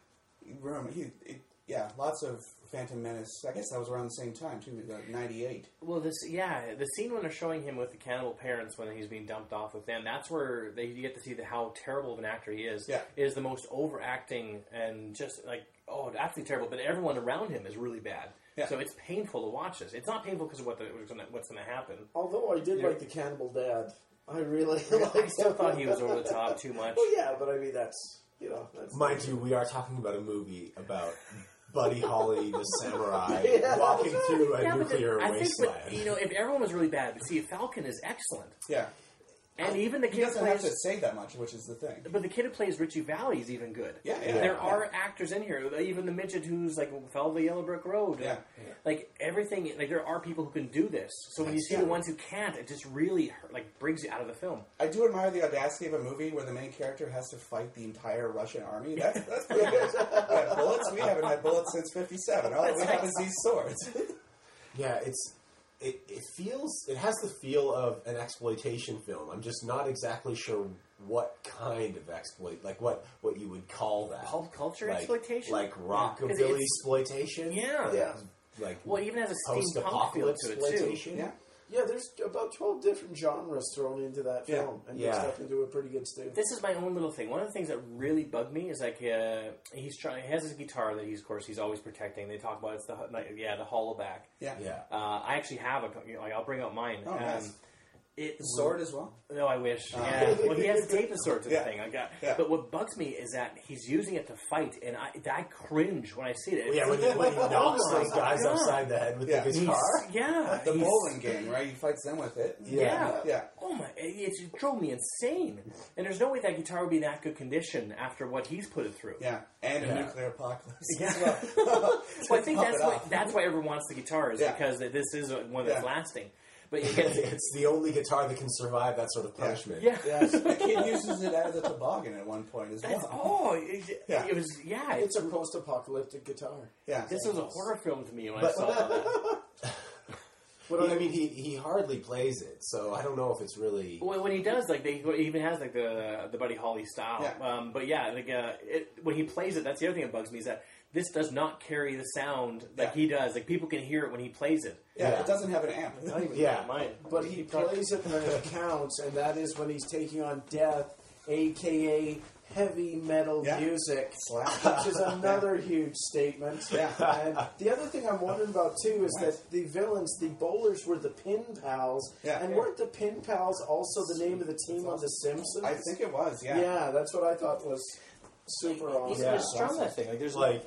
remember, he, it, yeah, lots of Phantom Menace. I guess that was around the same time too, like ninety-eight. Well, this yeah, the scene when they're showing him with the cannibal parents when he's being dumped off with them, that's where they you get to see the, how terrible of an actor he is. Yeah. Is the most overacting and just like oh, absolutely terrible. But everyone around him is really bad. Yeah. So it's painful to watch this. It's not painful because of what the, what's going to happen. Although I did Yeah. like the cannibal dad. I really I liked still him. thought he was over the top too much. Well, yeah, but I mean that's you know. That's Mind you, we are talking about a movie about Buddy Holly, the samurai, Yeah. walking through a Yeah, but the- nuclear I think, wasteland. but, you know, if everyone was really bad, but see, Falcon is excellent. Yeah. And even the He kid doesn't plays, have to say that much, which is the thing. but the kid who plays Richie Valley is even good. Yeah, yeah, There yeah. are actors in here. Even the midget who's like fell the Yellow Brick Road. Yeah. Like everything. Like there are people who can do this. So when you see Yeah. the ones who can't, it just really hurt, like brings you out of the film. I do admire the audacity of a movie where the main character has to fight the entire Russian army. That's, that's pretty good. Uh, bullets? We haven't had bullets since fifty-seven. All we have is these swords. Yeah, it's it, it feels it has the feel of an exploitation film. I'm just not exactly sure what kind of exploit, like what, what you would call that. Pulp culture like, exploitation? like Yeah. 'Cause rockabilly it's- exploitation. Yeah. Yeah. Like Well, even as a steampunk feel post-apocalypse to it too. exploitation. Yeah. Yeah, there's about twelve different genres thrown into that Yeah. film, and Yeah. mixed up into a pretty good stew. This is my own little thing. One of the things that really bugged me is like uh, he's trying. He has his guitar that he's, of course, he's always protecting. They talk about it's the like, yeah the hollowback. Yeah. Yeah. Uh, I actually have a. You know, like I'll bring out mine. Oh, nice. It The sword as well? No, I wish. Oh. Yeah. Well, he has taped the sword to the Yeah. thing. I got. Yeah. But what bugs me is that he's using it to fight, and I, I cringe when I see it. Yeah, when he, when he knocks Oh my those guys God. upside the head with Yeah. the guitar. He's- yeah. The he's- bowling game, right? He fights them with it. Yeah. Yeah. Oh my! It, it drove me insane. And there's no way that guitar would be in that good condition after what he's put it through. Yeah. And Yeah. a nuclear apocalypse Yeah. as well. Well, I think Top that's it why off. that's why everyone wants the guitar is Yeah. because this is one that's Yeah. lasting. But you get It's the only guitar that can survive that sort of punishment. yeah. Yes. The kid uses it as a toboggan at one point as That's, well. oh, it, Yeah. it was yeah. It's a post-apocalyptic guitar. Yeah. This was a horror film to me when But- I saw that. Well, I mean, he, he hardly plays it, so I don't know if it's really. Well, when he does, like, they, he even has like the the Buddy Holly style. Yeah. Um, but yeah, like uh, it, when he plays it, that's the other thing that bugs me is that this does not carry the sound like Yeah. he does. Like people can hear it when he plays it. Yeah, Yeah. it doesn't have an amp. I even Yeah. mine. But he plays it when it counts, and that is when he's taking on death, a k a heavy metal Yeah. music, Slash. which is another huge statement. Yeah. And the other thing I'm wondering about, too, is Nice. that the villains, the bowlers, were the Pin Pals. Yeah. And weren't the Pin Pals also the name of the team on The Simpsons? I think it was, yeah. Yeah, that's what I thought was super awesome. Even Yeah. to strum that thing, like there's like,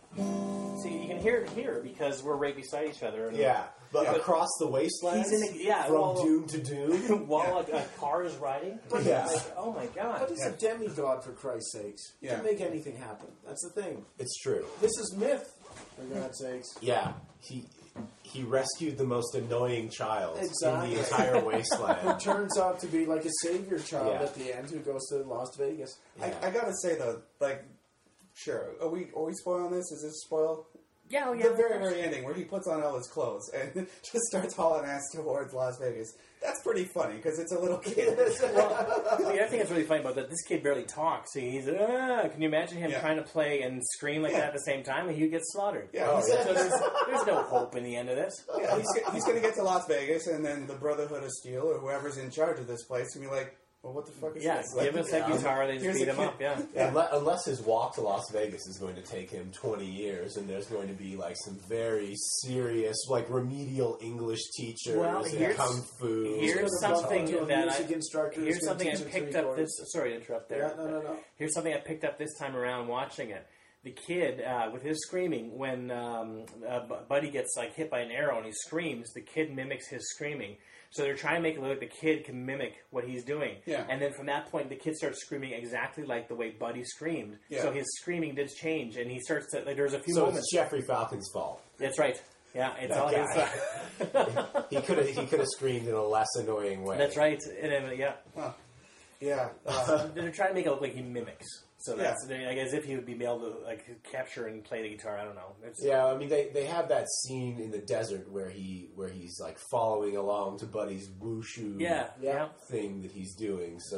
see, you can hear it here because we're right beside each other. And Yeah, but Yeah. across the wasteland, He's in the- yeah, from well- doom to doom. while a, a car is riding. Yeah. Like, oh my god. But he's a demigod, for Christ's sakes. He Yeah. can make anything happen. That's the thing. It's true. This is myth, for God's sakes. Yeah, he he rescued the most annoying child Exactly. in the entire Who wasteland. turns out to be like a savior child Yeah. at the end who goes to Las Vegas. I, I gotta say, though, like, sure, are we, are we spoiling this? Is this spoil? Yeah, oh, yeah. The very, very ending where he puts on all his clothes and just starts hauling ass towards Las Vegas. That's pretty funny because it's a little kid. Well, the other thing that's really funny about that, this kid barely talks. He- He's, ah, can you imagine him Yeah. trying to play and scream like Yeah. that at the same time, and he gets slaughtered? Yeah, Oh, he's, So there's, there's no hope in the end of this. yeah, he's, he's going to get to Las Vegas, and then the Brotherhood of Steel or whoever's in charge of this place can be like, well, what the fuck is Yeah, this? Like, give us that yeah. guitar, they just Here's beat a him kid. up, yeah. Yeah. Unle- Unless his walk to Las Vegas is going to take him twenty years, and there's going to be like some very serious, like remedial English teachers Well, and here's- kung fu. Here's He's gonna something bump into a that music I, instructor here's who's gonna something I teach him picked three up chords. this. Sorry to interrupt there. Yeah, no, no, no. Here's something I picked up this time around watching it. The kid uh, with his screaming when um, uh, Bu- Buddy gets like hit by an arrow and he screams. The kid mimics his screaming. So they're trying to make it look like the kid can mimic what he's doing. Yeah. And then from that point, the kid starts screaming exactly like the way Buddy screamed. Yeah. So his screaming did change, and he starts to. Like, there's a few So moments. it's Jeffrey Falcon's fault. That's right. Yeah, it's That all guy. his. Uh, He could have he could have screamed in a less annoying way. that's right. And then, yeah. Huh. Yeah. Uh, So they're trying to make it look like he mimics. So that's like as if he would be able to like capture and play the guitar. I don't know. It's, Yeah, I mean they, they have that scene in the desert where he where he's like following along to Buddy's wushu yeah, yeah. thing that he's doing. So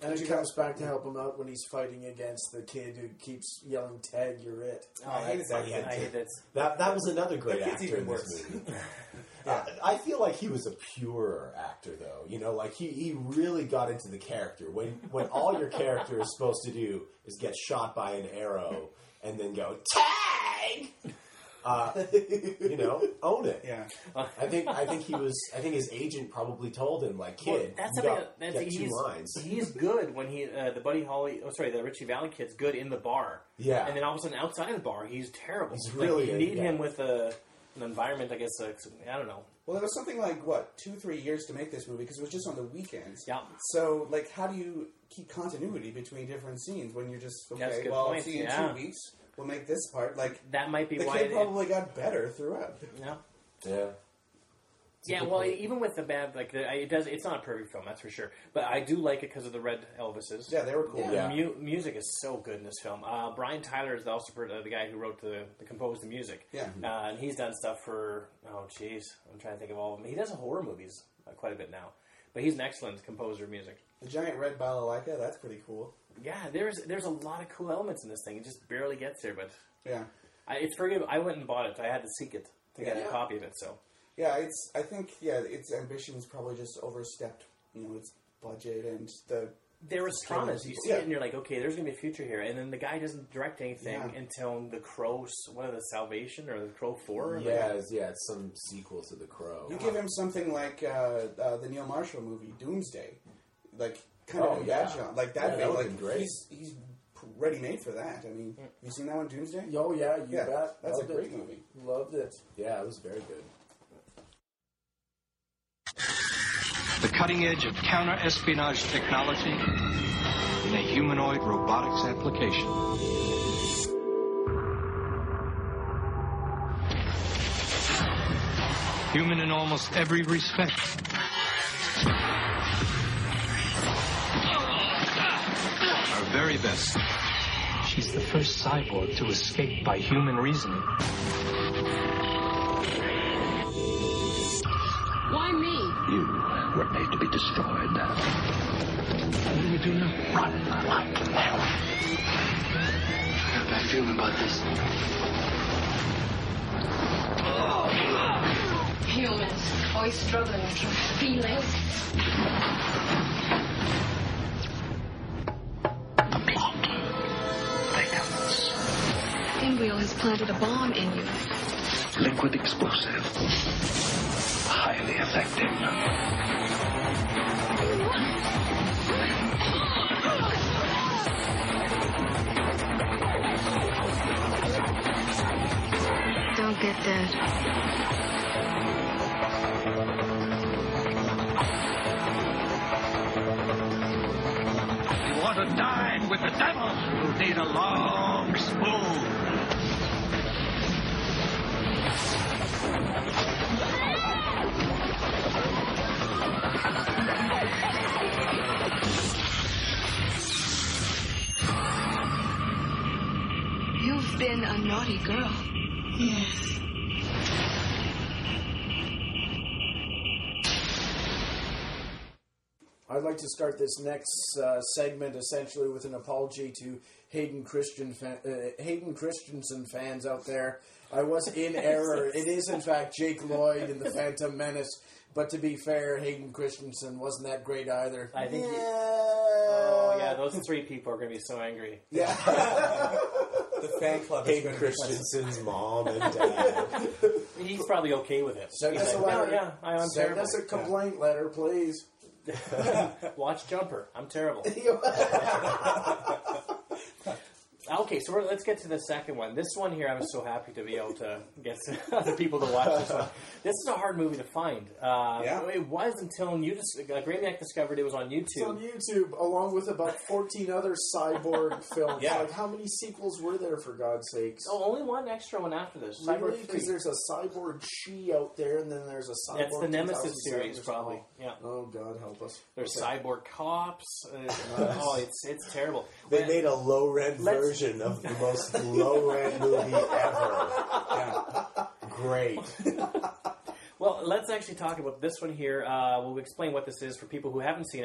And it comes back to help him out when he's fighting against the kid who keeps yelling, "Tag, you're it." Oh, I hated that kid. I hated that. That was another great That kid's actor even in this worse. movie. Uh, I feel like he was a pure actor, though. You know, like he, he really got into the character. When when all your character is supposed to do is get shot by an arrow and then go tag, uh, you know, own it. Yeah, I think I think he was. I think his agent probably told him, like, Well, kid, that's you something got, that, get that's two he's, lines. he's good when he uh, the Buddy Holly. Oh, sorry, the Richie Valens kid's good in the bar. Yeah. and then all of a sudden outside of the bar, he's terrible. He's Like, really you good, need yeah. him with a, an environment. I guess uh, I don't know. Well, it was something like, what, two, three years to make this movie, because it was just on the weekends. Yeah. So, like, how do you keep continuity between different scenes when you're just, That's a okay, good well, point, see, in yeah. two weeks, we'll make this part. Like, That might be the why kid it- probably got better throughout. Yeah. Yeah. Yeah, well, even with the bad, like the, it does, it's not a perfect film, that's for sure. But I do like it because of the red Elvises. Yeah, they were cool. The Yeah. mu- music is so good in this film. Uh, Brian Tyler is also uh, the guy who wrote the, the composed the music. Yeah. uh, and he's done stuff for oh, jeez, I'm trying to think of all of them. He does horror movies uh, quite a bit now, but he's an excellent composer of music. The giant red balalaika, that's pretty cool. Yeah, there's there's a lot of cool elements in this thing. It just barely gets there, but Yeah. I, it's forgivable. I went and bought it. I had to seek it to get Yeah. a copy of it. So. Yeah, it's. I think, yeah, its ambitions probably just overstepped, you know, its budget and the... There was promise. You see Yeah. it and you're like, okay, there's going to be a future here. And then the guy doesn't direct anything Yeah. until The Crow, what are the Salvation or The Crow four? Yeah, it's, yeah, it's some sequel to The Crow. You give him something like uh, uh, the Neil Marshall movie, Doomsday. Like, kind Oh, of in yeah. that genre. Like, that, Yeah, big, that would've like, been great. he's, he's ready-made for that. I mean, have you seen that one, Doomsday? Oh, yeah, you Yeah, bet. that's Loved a great it. movie. Loved it. Yeah, it was very good. The cutting edge of counter-espionage technology in a humanoid robotics application. Human in almost every respect. Our very best. She's the first cyborg to escape by human reasoning. Why me? You were made to be destroyed. What do we do now? Run like hell. I have a bad feeling about this. Humans, always struggling with your feelings. The plot thickens. Pinwheel has planted a bomb in you. Liquid explosive. Highly effective. Don't get that. You want to dine with the devil? You need a long spoon. You've been a naughty girl. Yes. I'd like to start this next uh, segment essentially with an apology to Hayden Christian fan, uh, Hayden Christensen fans out there. I was in error. It is in fact Jake Lloyd in The Phantom Menace, but to be fair, Hayden Christensen wasn't that great either. I think. He, oh yeah, those three people are going to be so angry. Yeah. The fan club is Hayden going to be Christensen's mom and dad. He's probably okay with it. Send He's us a like, letter. "No, yeah, I am Send terrible." us a complaint letter, please. Watch Jumper. I'm terrible. Okay, so we're, let's get to the second one. This one here, I was so happy to be able to get other people to watch this one. This is a hard movie to find. Uh, Yeah. It was until you dis- uh, Brainiac discovered it was on YouTube. It's on YouTube, along with about fourteen other cyborg films. Yeah. Like, how many sequels were there, for God's sakes? Oh, only one extra one after this. Really? Cyborg Because three. there's a cyborg She out there, and then there's a cyborg. That's the Nemesis two thousand seven series, as probably. well. Yeah. Oh, God help us. There's Okay. cyborg cops. Uh, oh, it's it's terrible. They When- made a low-rent Let's- version of the most low-rent movie ever. Yeah. Great. Well, let's actually talk about this one here. Uh, we'll explain what this is for people who haven't seen it.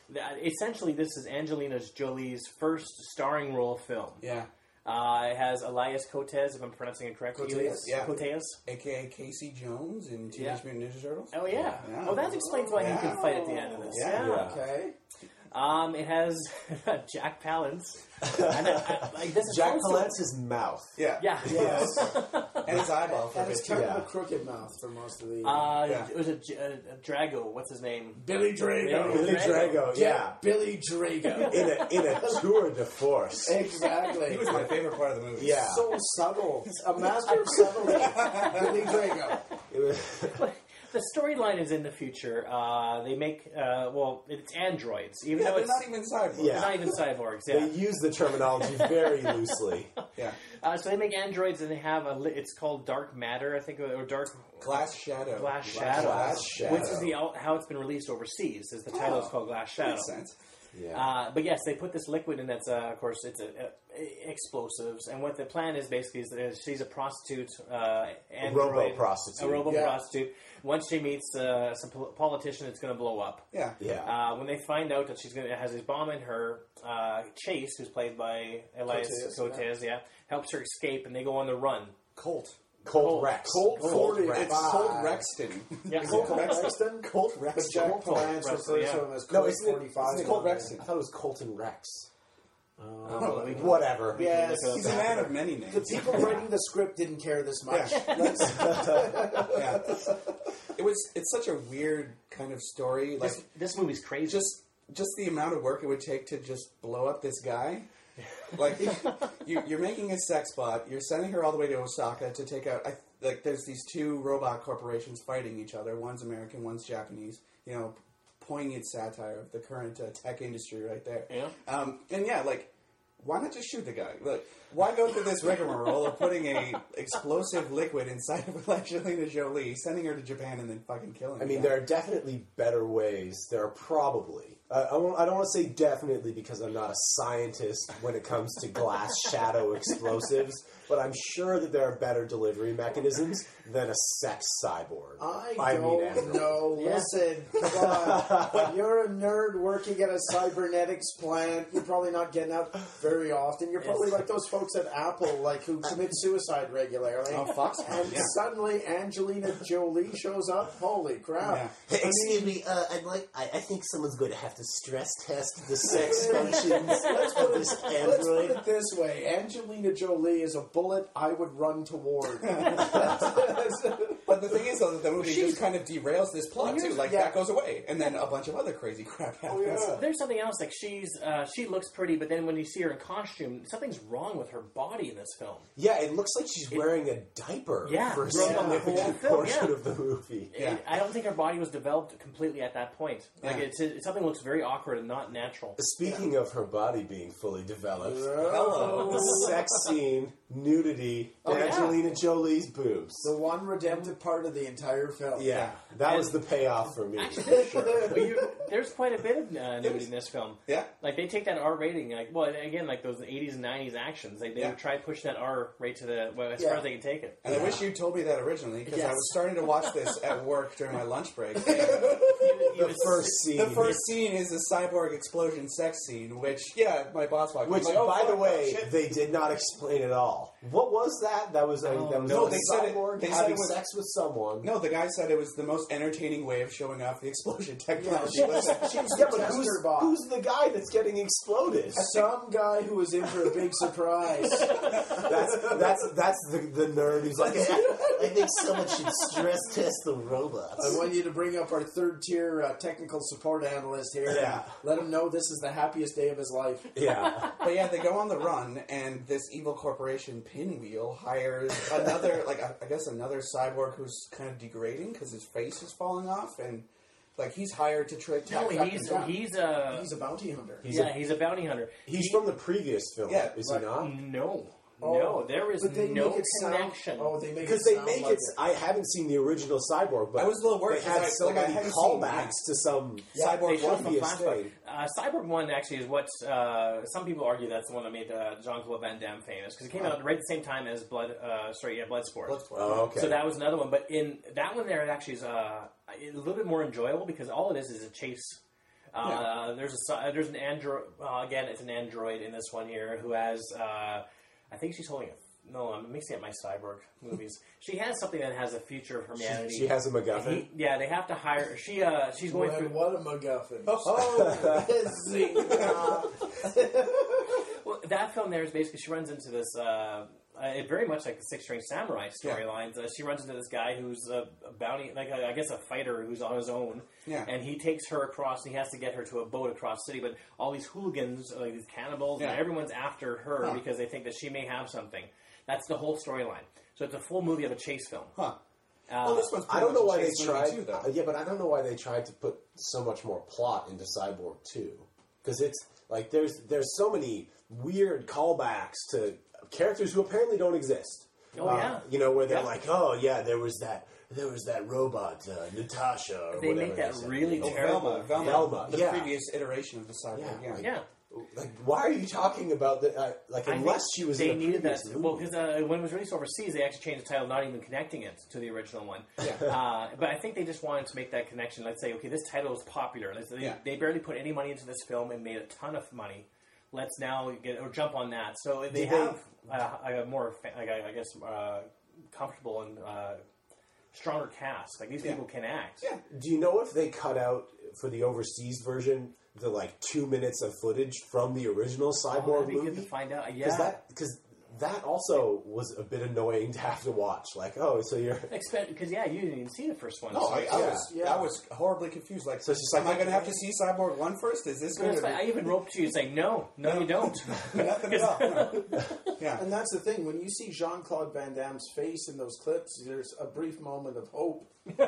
That, essentially, this is Angelina Jolie's first starring role film. Yeah. Uh, it has Elias Cotes, if I'm pronouncing it correctly. Cotes, yeah. Cotes. A K A Casey Jones in Teenage Yeah. Mutant Ninja Turtles. Oh, yeah. Yeah. Oh, that explains why Yeah. he can fight at the end of this. Yeah. Yeah. Okay. Um, it has Jack Palance. and, uh, like, this is Jack close to- Palance's mouth. Yeah. Yeah. Yes. and his eyeball for And a it's bit, kind too. of Yeah. a crooked mouth for most of the... Uh, Yeah. It was a, a, a Drago. What's his name? Billy Drago. Billy Drago, yeah. Billy Drago. In a in a tour de force. Exactly. He was my favorite part of the movie. Yeah. So subtle. A master of subtlety. Billy Drago. It was- The storyline is in the future. Uh, they make, uh, well, it's androids. Even Yeah, though they're it's not even cyborgs. Yeah. they're not even cyborgs. They Yeah. use the terminology very loosely. Yeah. Uh, so they make androids, and they have a. li- It's called dark matter, I think, or dark Glass Shadow. Glass Shadow, Glass Shadow. which is the how it's been released overseas. Is the title Oh, is called Glass Shadow. Makes sense. Yeah. Uh, but yes, they put this liquid in that's, uh, of course, it's a, a, explosives. And what the plan is basically is that she's a prostitute, uh, android, robo-prostitute. a robo Yeah. prostitute. Once she meets uh, some pol- politician, it's going to blow up. Yeah. Yeah. Uh, when they find out that she's going to has this bomb in her, uh, Chase, who's played by Elias Cotes, Cotes, yeah. helps her escape, and they go on the run. Colt. Colt Colt. Rex. Colt, Colt It's Rex. Colt Rexton. Yeah, Colt Colt Rex. Rexton? Colt But Rex. Jack Colt Palance Rex, refers yeah. to him as No, Colt isn't it, forty-five. isn't it Colt Rexton? I thought it was Colton Rex. Oh, we can- Whatever. Yes. He's a man of many names. The people writing the script didn't care this much. Yeah. Let's- yeah. It was. It's such a weird kind of story. Like This, this movie's crazy. just just the amount of work it would take to just blow up this guy. Like you, you're making a sex bot. You're sending her all the way to Osaka to take out. I, like there's these two robot corporations fighting each other. One's American, one's Japanese. You know, poignant satire of the current uh, tech industry right there. Yeah. Um, and yeah, like. Why not just shoot the guy? Like, why go through this rigmarole of putting a explosive liquid inside of Angelina Jolie, sending her to Japan, and then fucking killing her? I mean, there are definitely better ways. There are probably. Uh, I, won't, I don't want to say definitely because I'm not a scientist when it comes to glass shadow explosives, but I'm sure that there are better delivery mechanisms than a sex cyborg. I, don't mean, Andrew. know. Yeah. Listen, come on. But you're a nerd working at a cybernetics plant. You're probably not getting out very often. You're probably like those folks at Apple, like who commit suicide regularly. Oh, Foxconn, And yeah. suddenly Angelina Jolie shows up. Holy crap! Yeah. Hey, excuse me, uh, I'd like. I, I think someone's going to have to stress test the sex functions Let's put, of it, this let's put android. it this way: Angelina Jolie is a bullet I would run toward. But the thing is, though, that the movie just kind of derails this plot, Well, too. Like, yeah. that goes away, and then a bunch of other crazy crap happens. There's something else. Like she's, uh, she looks pretty, but then when you see her in costume, something's wrong with her body in this film. Yeah, it looks like she's wearing a diaper Yeah, for a throughout the whole significant film, portion yeah. of the movie. Yeah. It- I don't think her body was developed completely at that point. Like Yeah. it's, it's something looks very awkward and not natural. Speaking of her body being fully developed, Hello. the sex scene, nudity, Oh, yeah. Angelina Jolie's boobs. The one redemptive part of the entire film. Yeah, that was the payoff for me. But you, there's quite a bit of uh, nudity in this film. Yeah. Like they take that R rating, like well, again, like those eighties and nineties actions, they they Yeah. try pushing that R right to the well as Yeah. far as they can take it. And I wish you told me that originally, because I Yes. was starting to watch this at work during my lunch break. And The first scene. the first scene is a cyborg explosion sex scene, which, yeah, my boss walked in, Which, like, oh, by fuck, the oh, way, shit. they did not explain at all. What was that? That was a, Oh, that was no, a they said it- cyborg they said having it was- sex with someone. No, the guy said it was the most entertaining way of showing off the explosion technology. Yeah, Listen, She's Yeah, the but who's, tester bot. who's the guy that's getting exploded? Some guy who was in for a big surprise. That's that's that's the, the nerd who's like, I think someone should stress test the robots. I want you to bring up our third tier uh, technical support analyst here. Yeah. And let him know this is the happiest day of his life. yeah. But yeah, they go on the run, and this evil corporation, Pinwheel, hires another, like, I guess another cyborg who's kind of degrading because his face is falling off, and, like, he's hired to tra- No, track him he's down. he's a He's a bounty hunter. He's yeah, a- he's a bounty hunter. He's He- from the previous film, Yeah, is right. he not? no, Oh, no, there is but they no make it sound- connection. oh, they make Because it they sound make like it. I haven't seen the original Cyborg, but I was a little worried they had 'cause I- so like, I many hadn't seen callbacks it. to some They Cyborg showed some previous flashback. thing. Uh, Cyborg One actually is what uh, some people argue that's the one that made uh, Jean-Claude Van Damme famous because it came out right at the same time as Blood. Uh, sorry, yeah, Bloodsport. Bloodsport. Oh, okay. So that was another one, but in that one there, it actually is uh, a little bit more enjoyable because all it is is a chase. Uh, there's a si- there's an android. Uh, again, it's an android in this one here who has. Uh, I think she's holding a. No, I'm mixing up my cyborg movies. She has something that has a future for humanity. She, she has a MacGuffin. He, yeah, they have to hire. She uh, she's going What, through. what a MacGuffin! Oh, zing. Well, that film there is basically she runs into this. Uh, uh, it very much like the Six String Samurai storylines. Uh, she runs into this guy who's a, a bounty, like a, I guess a fighter who's on his own. Yeah. And he takes her across, and he has to get her to a boat across the city. But all these hooligans, like these cannibals, Yeah. and everyone's after her Huh. because they think that she may have something. That's the whole storyline. So it's a full movie of a chase film. Huh. Uh, Well, this one's I don't know why they chase movie tried. too, though. uh, yeah, but I don't know why they tried to put so much more plot into Cyborg two, because it's like there's there's so many weird callbacks to characters who apparently don't exist. Oh, Uh, yeah. you know, where they're Yeah. like, oh yeah, there was that there was that robot uh, Natasha. Or They whatever make that they said. really Oh, terrible. Velma, Velma, Velma, the yeah. previous iteration of the cyborg. Yeah, Yeah, like- Yeah. Like, why are you talking about the uh, like I unless think she was they in a needed that. previous Well, movie. because uh, when it was released overseas, they actually changed the title, not even connecting it to the original one. Yeah. Uh, but I think they just wanted to make that connection. Let's say, okay, this title is popular. Let's, they, Yeah. they barely put any money into this film and made a ton of money. Let's now get or jump on that. So they Did have uh, a more, fa- like, I I guess, uh, comfortable and uh, stronger cast. Like these Yeah. people can act. Yeah. Do you know if they cut out for the overseas version the like two minutes of footage from the original Oh, Cyborg that'd be movie? good to find out. Yeah. Because that because that also was a bit annoying to have to watch. Like, oh, so you're Because yeah, you didn't even see the first one. No, so I, I Yeah. was Yeah. I was horribly confused. Like, So it's just am like- I going to have to see Cyborg one first? Is this So going it's to like, I even roped you saying, no, no, you don't. nothing at all? No. Yeah, And that's the thing. When you see Jean-Claude Van Damme's face in those clips, there's a brief moment of hope.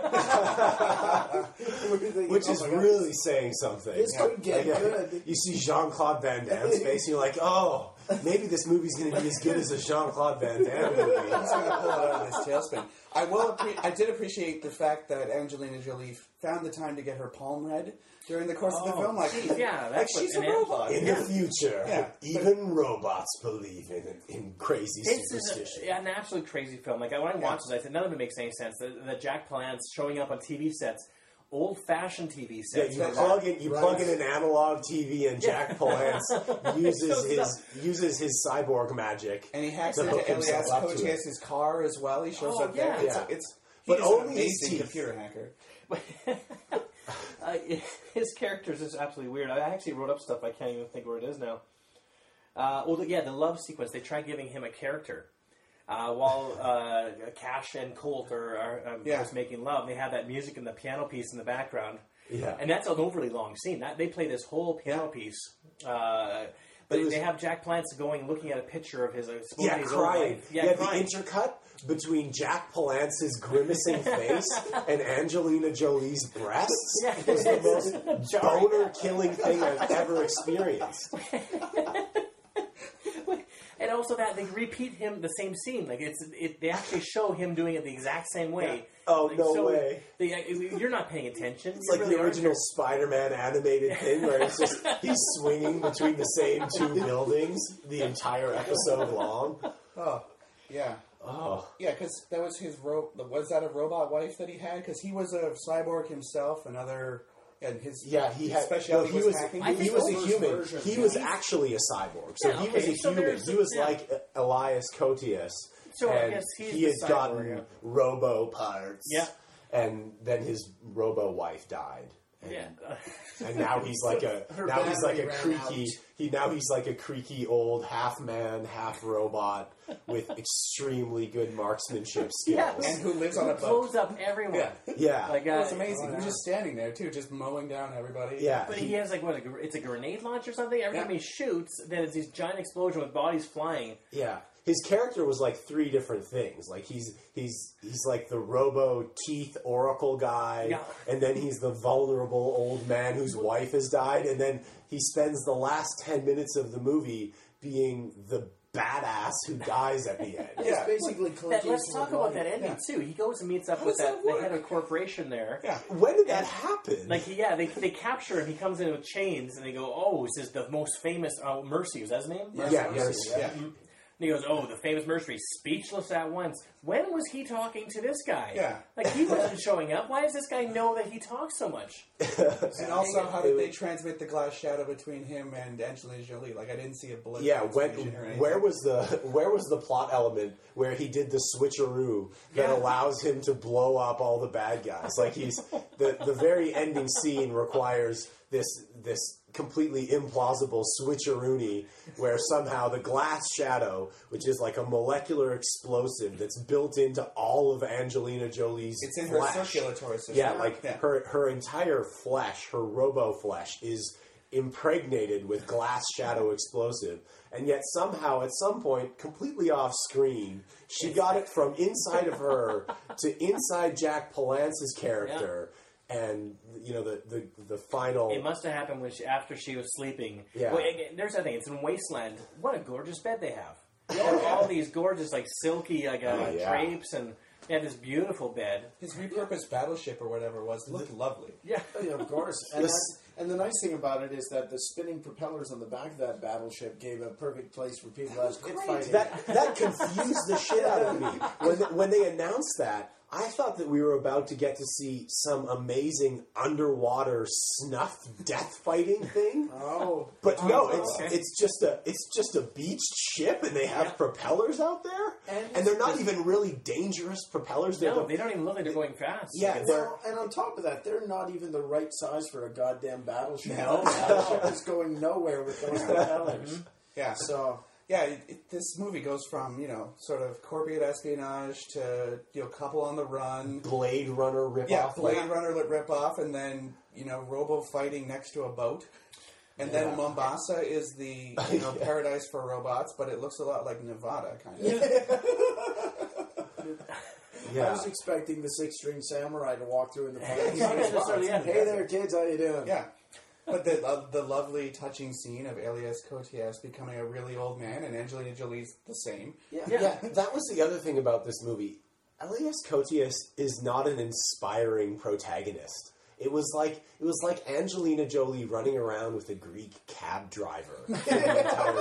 which is really saying something. This could get Like, good. You see Jean-Claude Van Damme's face, and you're like, oh, maybe this movie's going to be as good as a Jean-Claude Van Damme movie. He's going to pull it out of his tailspin. I will. Appre- I did appreciate the fact that Angelina Jolie found the time to get her palm read during the course of the Oh, film. Like, geez, yeah, like that's what she's a an robot. In Yeah. the future, Yeah. even robots believe in in crazy This is superstition. a, an absolute crazy film. Like, when I watched this, I said, none of it makes any sense. The, the Jack Palance showing up on T V sets, old-fashioned T V Yeah, sets. you with plug that- in you Right. plug in an analog T V, and Jack Palance uses So his uses his cyborg magic. And he hacks to into hook himself Elias up to it. Koteas' car as well. He shows Oh, up there. yeah. It's, Yeah. it's But he's an only his amazing teeth. computer hacker. uh, his character is just absolutely weird. I actually wrote up stuff. I can't even think where it is now. Uh, well, yeah, the love sequence. They try giving him a character. Uh, while uh, Cash and Colt are, are, are Yeah. just making love, they have that music and the piano piece in the background. Yeah. And that's an overly long scene. That they play this whole piano piece. Uh, but It was- they have Jack Palance going, looking at a picture of his, uh, supposedly Yeah, his old crying. wife. Yeah, Yeah, the crying. intercut between Jack Palance's grimacing face and Angelina Jolie's breasts Yeah. was the most Jarring. boner-killing thing I've ever experienced. And also that they repeat him the same scene. Like it's it, they actually show him doing it the exact same way. Oh, Like, no so way. They, you're not paying attention. It's You like really the aren't. original Spider-Man animated thing where it's just he's swinging between the same two buildings the entire episode long. Oh, yeah. Oh. Yeah, because that was his ro- was that a robot wife that he had? Because he was a cyborg himself, another and his Yeah, he his had. specialty no, he was. hacking. I He think was the a first human. version, He yeah. was actually a cyborg. So Yeah, he was okay, a so human. there's- He was yeah. like uh, Elias Koteas. So I and guess he's he the had cyborg, gotten yeah. robo parts. Yeah. And then his robo wife died. And, Yeah. and now he's like a Her now he's like a battery ran creaky out. he now he's like a creaky old half man half robot with extremely good marksmanship skills. Yeah. and who lives on a boat. blows up everyone. Yeah. Yeah. Like It uh, was amazing. He was just standing there too, just mowing down everybody. Yeah. But he- he has like what? A, gr- it's a grenade launch or something. Every Yeah. time he shoots, then it's this giant explosion with bodies flying. Yeah, his character was like three different things. Like he's he's he's like the robo teeth oracle guy, Yeah. and then he's the vulnerable old man whose wife has died, and then he spends the last ten minutes of the movie being the badass who dies at the end. It's basically Clint That, let's Eastwood talk about money. that ending Yeah. too. He goes and meets up How with does that, that the work? head of corporation there. Yeah. When did that happen? Like yeah, they they capture him. He comes in with chains, and they go, "Oh, this is the most famous uh, Mercy." Is that his name? yeah, Mercy. Yeah. Mhm. And he goes, oh, the famous mercenary, speechless at once. When was he talking to this guy? Yeah. Like, he wasn't showing up. Why does this guy know that he talks so much? And also, how did they transmit the glass shadow between him and Angelina Jolie? Like, I didn't see a blood Yeah, when, transfusion or anything. where was the where was the plot element where he did the switcheroo that Yeah. allows him to blow up all the bad guys? Like he's the the very ending scene requires this this completely implausible switcheroony where somehow the glass shadow, which is like a molecular explosive that's built into all of Angelina Jolie's It's in her flesh. circulatory system. Yeah, like Yeah. her her entire flesh, her robo flesh is impregnated with glass shadow explosive, and yet somehow at some point, completely off screen, she got it from inside of her to inside Jack Palance's character. And you know the, the the final. It must have happened when she, after she was sleeping. Yeah. Well, again, there's the thing. It's in Wasteland. What a gorgeous bed they have. All, all these gorgeous, like silky, like uh, Oh, yeah. drapes, and they have this beautiful bed. His repurposed battleship or whatever it was looked lovely. Yeah, Oh, yeah, of course. And, that, and the nice thing about it is that the spinning propellers on the back of that battleship gave a perfect place for people as quick fighting. That that confused the shit out of me when they, when they announced that. I thought that we were about to get to see some amazing underwater snuff death fighting thing. Oh, but no, oh, it's okay. it's just a it's just a beached ship, and they have Yeah. propellers out there, And and, they're not it's- even really dangerous propellers. They're No, the- they don't even look like they're going fast. Yeah, Like, they're- Well, and on top of that, they're not even the right size for a goddamn battleship. No. That battleship is going nowhere with those propellers. Yeah. So, Yeah, it, it, this movie goes from, you know, sort of corporate espionage to, you know, couple on the run. Blade Runner ripoff. Yeah, Blade like- Runner ripoff, and then, you know, robo fighting next to a boat. And then Yeah. Mombasa is the, you know, Yeah. paradise for robots, but it looks a lot like Nevada, kind of. Yeah. I was expecting the six-string samurai to walk through in the park. Not necessarily, yeah. Hey there, kids, how you doing? Yeah. But the uh, the lovely, touching scene of Elias Koteas becoming a really old man, and Angelina Jolie's the same. Yeah. Yeah, that was the other thing about this movie. Elias Koteas is not an inspiring protagonist. It was like it was like Angelina Jolie running around with a Greek cab driver for the entire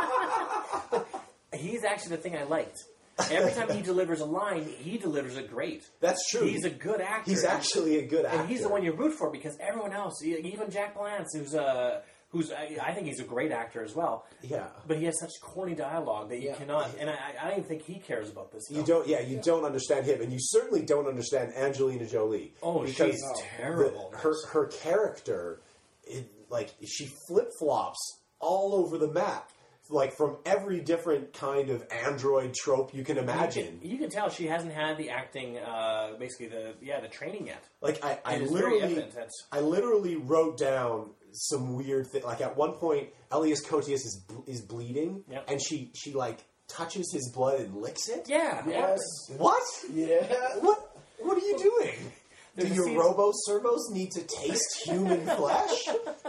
movie. he's actually the thing I liked. Every time he delivers a line, he delivers it great. That's true. He's a good actor. He's actually a good actor. And he's the one you root for because everyone else, even Jack Palance, who's a... Who's I, I think he's a great actor as well. Yeah, but he has such corny dialogue that you Yeah. cannot. And I, I don't even think he cares about this. You Stuff. don't, yeah, you don't understand him, and you certainly don't understand Angelina Jolie. Oh, because she's terrible. the- her her character, it, like she flip flops all over the map, like from every different kind of android trope you can imagine. You can, you can tell she hasn't had the acting, uh, basically the yeah the training yet. Like I, I It is very literally, evident that's- I literally wrote down some weird thing. Like at one point, Elias Koteas is is bleeding, Yep. and she she like touches his blood and licks it. Yeah. Yes. What? Yeah. What? What are you doing? There's Do a your scene- robo servos need to taste human flesh?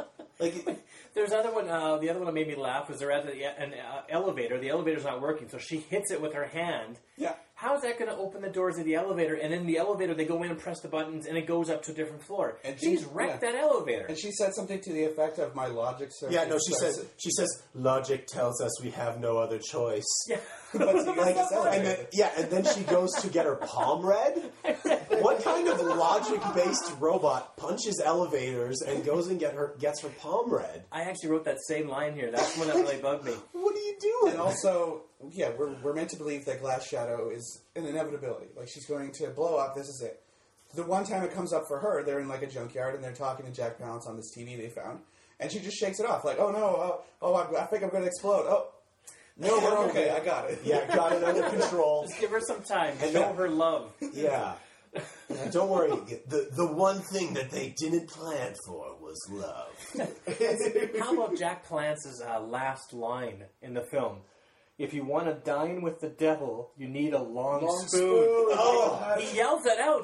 Like, There's other one. Uh, the other one that made me laugh was they're at the, an uh, elevator. The elevator's not working, so she hits it with her hand. Yeah. How is that going to open the doors of the elevator? And in the elevator, they go in and press the buttons, and it goes up to a different floor. And She's she- wrecked yeah. that elevator. And she said something to the effect of, "My logic serves." yeah, no, she serves- says she says logic tells us we have no other choice. Yeah. But you guys accelerate And then, it. yeah, and then she goes to get her palm read. What kind of logic-based robot punches elevators and goes and get her gets her palm read? I actually wrote that same line here. That's one that really bugged me. What are you doing? And also, yeah, we're, we're meant to believe that Glass Shadow is an inevitability. Like, she's going to blow up, this is it. The one time it comes up for her, they're in, like, a junkyard, and they're talking to Jack Palance on this T V they found, and she just shakes it off, like, oh, no, oh, oh I, I think I'm going to explode. Oh, no, we're okay, I got it. Yeah, got it under control. Just give her some time. And Show then- her love. Yeah. Don't worry. The the one thing that they didn't plan for was love. How about Jack Palance's uh, last line in the film? If you want to dine with the devil, you need a long, Long spoon. spoon. Oh, he yells that out.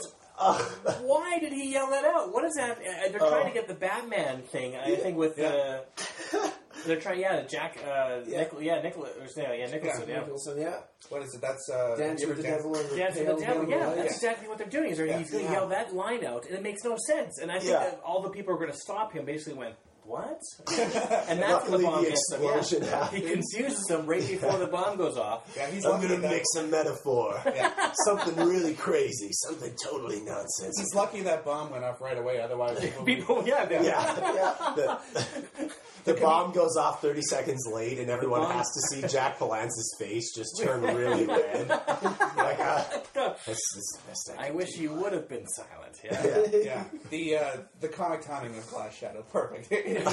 Why did he yell that out? What is that? Uh, they're trying to get the Batman thing. I think with uh, they're trying. Yeah, Jack. Uh, Yeah. Nicol- yeah, Nicholas. Yeah, yeah, Nicholson. Yeah. Nicholson, yeah. What is it? That's, uh... Dance you with the ever devil and the Dance with pale the devil. young Yeah, light. that's exactly what they're doing. Is they're, Yeah. he's going to Yeah. yell that line out, and it makes no sense. And I think Yeah. that all the people who are going to stop him basically went, what? And that's when the bomb the gets them. explosion Yeah. happens. He confuses them right before the bomb goes off. Yeah, he's I'm lucky going to that- mix a metaphor. Yeah. Something really crazy. Something totally nonsense. He's lucky that bomb went off right away. Otherwise, people, People, yeah, Yeah. yeah. The, the bomb goes off thirty seconds late, and everyone bomb- has to see Jack Palance's face just turn really red. Like, uh, this is the best I I can wish do. you would have been silent. Yeah. Yeah. yeah, the uh, the comic timing of Glass Shadow, perfect.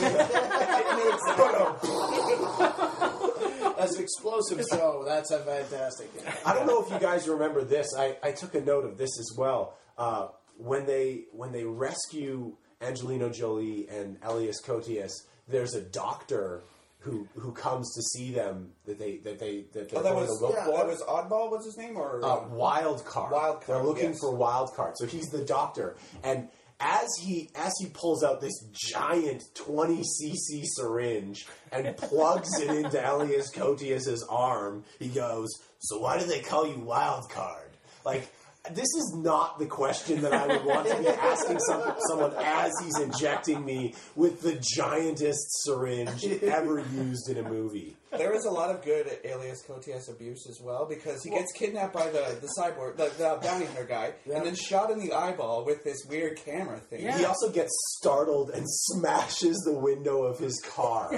As an explosive show, that's a fantastic. I don't know if you guys remember this. I, I took a note of this as well. Uh, when they when they rescue Angelina Jolie and Elias Koteas, there's a doctor who who comes to see them that they that they that they're Oh, that going was to look yeah, for. that was Oddball. What's his name? Or Uh, wild card. Wild They're Card, looking yes. for wild card. So he's the doctor, and as he as he pulls out this giant twenty cc syringe and plugs it into Elias Koteas' arm, he goes, "So why do they call you wild card?" Like, this is not the question that I would want to be asking some, someone as he's injecting me with the giantest syringe ever used in a movie. There is a lot of good Alias Koteas abuse as well, because he gets kidnapped by the, the cyborg, the, the bounty hunter guy, Yeah. and then shot in the eyeball with this weird camera thing. Yeah. He also gets startled and smashes the window of his car.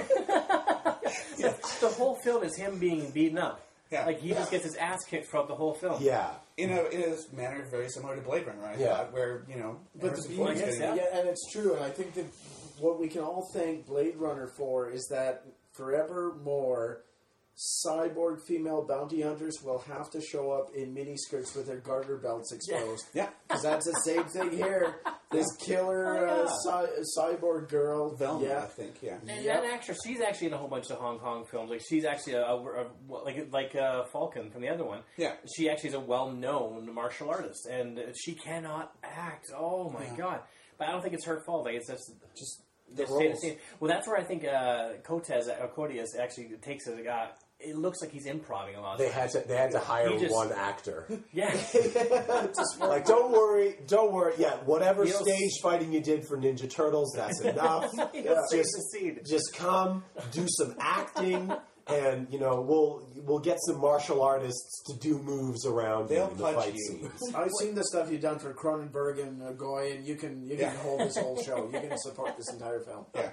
Yeah. The whole film is him being beaten up. Yeah. Like, he just gets his ass kicked throughout the whole film. Yeah. In a, in a manner very similar to Blade Runner, I Yeah. thought, where, you know, But the Harrison beauty Ford's is, getting- yeah, and it's true, and I think that what we can all thank Blade Runner for is that forevermore, cyborg female bounty hunters will have to show up in miniskirts with their garter belts exposed. Yeah. Because that's the same thing here. This killer uh, cy- cyborg girl. Velma, yeah. I think, yeah. And Yep. that actress, she's actually in a whole bunch of Hong Kong films. Like, she's actually a, a, a like like uh, Falcon from the other one. Yeah. She actually is a well-known martial artist, and she cannot act. Oh my Yeah. god! But I don't think it's her fault. Like, it's just Just the just stay the roles. same. Well, that's where I think uh, Koteas, uh, Koteas actually takes it. Uh, it looks like he's improvising a lot. Of They times. had to they had to hire He just- one actor. Yeah. Like, don't worry, don't worry. Yeah, whatever He'll- stage fighting you did for Ninja Turtles, that's enough. He'll save just, the scene. just come, do some acting, and you know we'll we'll get some martial artists to do moves around you They'll in the punch fight you. scenes. I've seen the stuff you've done for Cronenberg and uh, Goy, and you can you can Yeah. hold this whole show. You can support this entire film. Yeah.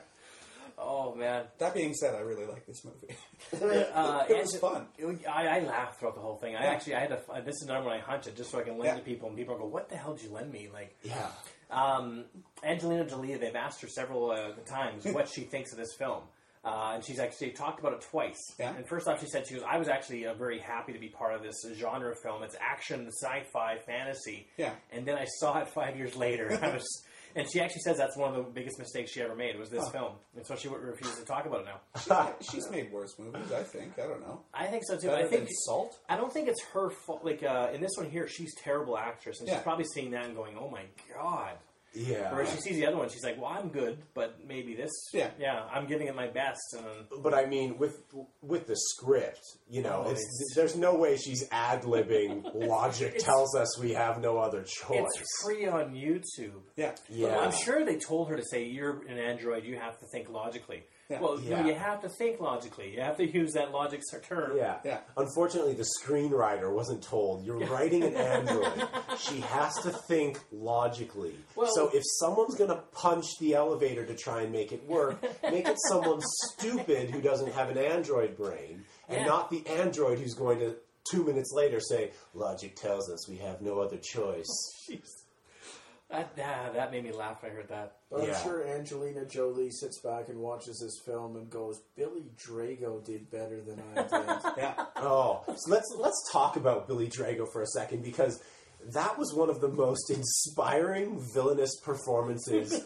Oh man. That being said, I really like this movie. Uh, It was and- fun. it- I, I laughed throughout the whole thing. I Yeah. actually, I had to. uh, This is another one I hunted just so I can lend Yeah. to people, and people go, "What the hell did you lend me?" Like, Yeah. um, Angelina Jolie. They've asked her several uh, times what she thinks of this film. Uh, and she's actually talked about it twice. Yeah. And first off, she said she was, I was actually uh, very happy to be part of this genre film. It's action, sci-fi, fantasy. Yeah. And then I saw it five years later. I was, and she actually says that's one of the biggest mistakes she ever made was this Huh. film. And so she would refuse to talk about it now. She's made worse movies, I think. I don't know. I think so too. Better I think than Salt? I don't think it's her fault. Like uh, in this one here, she's a terrible actress, and Yeah. she's probably seeing that and going, "Oh my god." Yeah. Whereas she sees the other one, she's like, "Well, I'm good, but maybe this." Yeah. Yeah, I'm giving it my best. And But I mean, with with the script, you know, Oh, it's, it's- there's no way she's ad libbing. Logic tells us we have no other choice. it's free on YouTube. Yeah. Yeah. I'm sure they told her to say, "You're an android. You have to think logically." Yeah. Well, Yeah. no, you have to think logically. You have to use that logic term. Yeah. Yeah. Unfortunately, the screenwriter wasn't told, you're writing an android. She has to think logically. Well- so if someone's going to punch the elevator to try and make it work, make it someone stupid who doesn't have an android brain, and Yeah. not the android who's going to, two minutes later, say, logic tells us we have no other choice. Jeez. That, that, that made me laugh when I heard that. But Yeah. I'm sure Angelina Jolie sits back and watches this film and goes, "Billy Drago did better than I did." Yeah. Oh, so let's let's talk about Billy Drago for a second, because that was one of the most inspiring villainous performances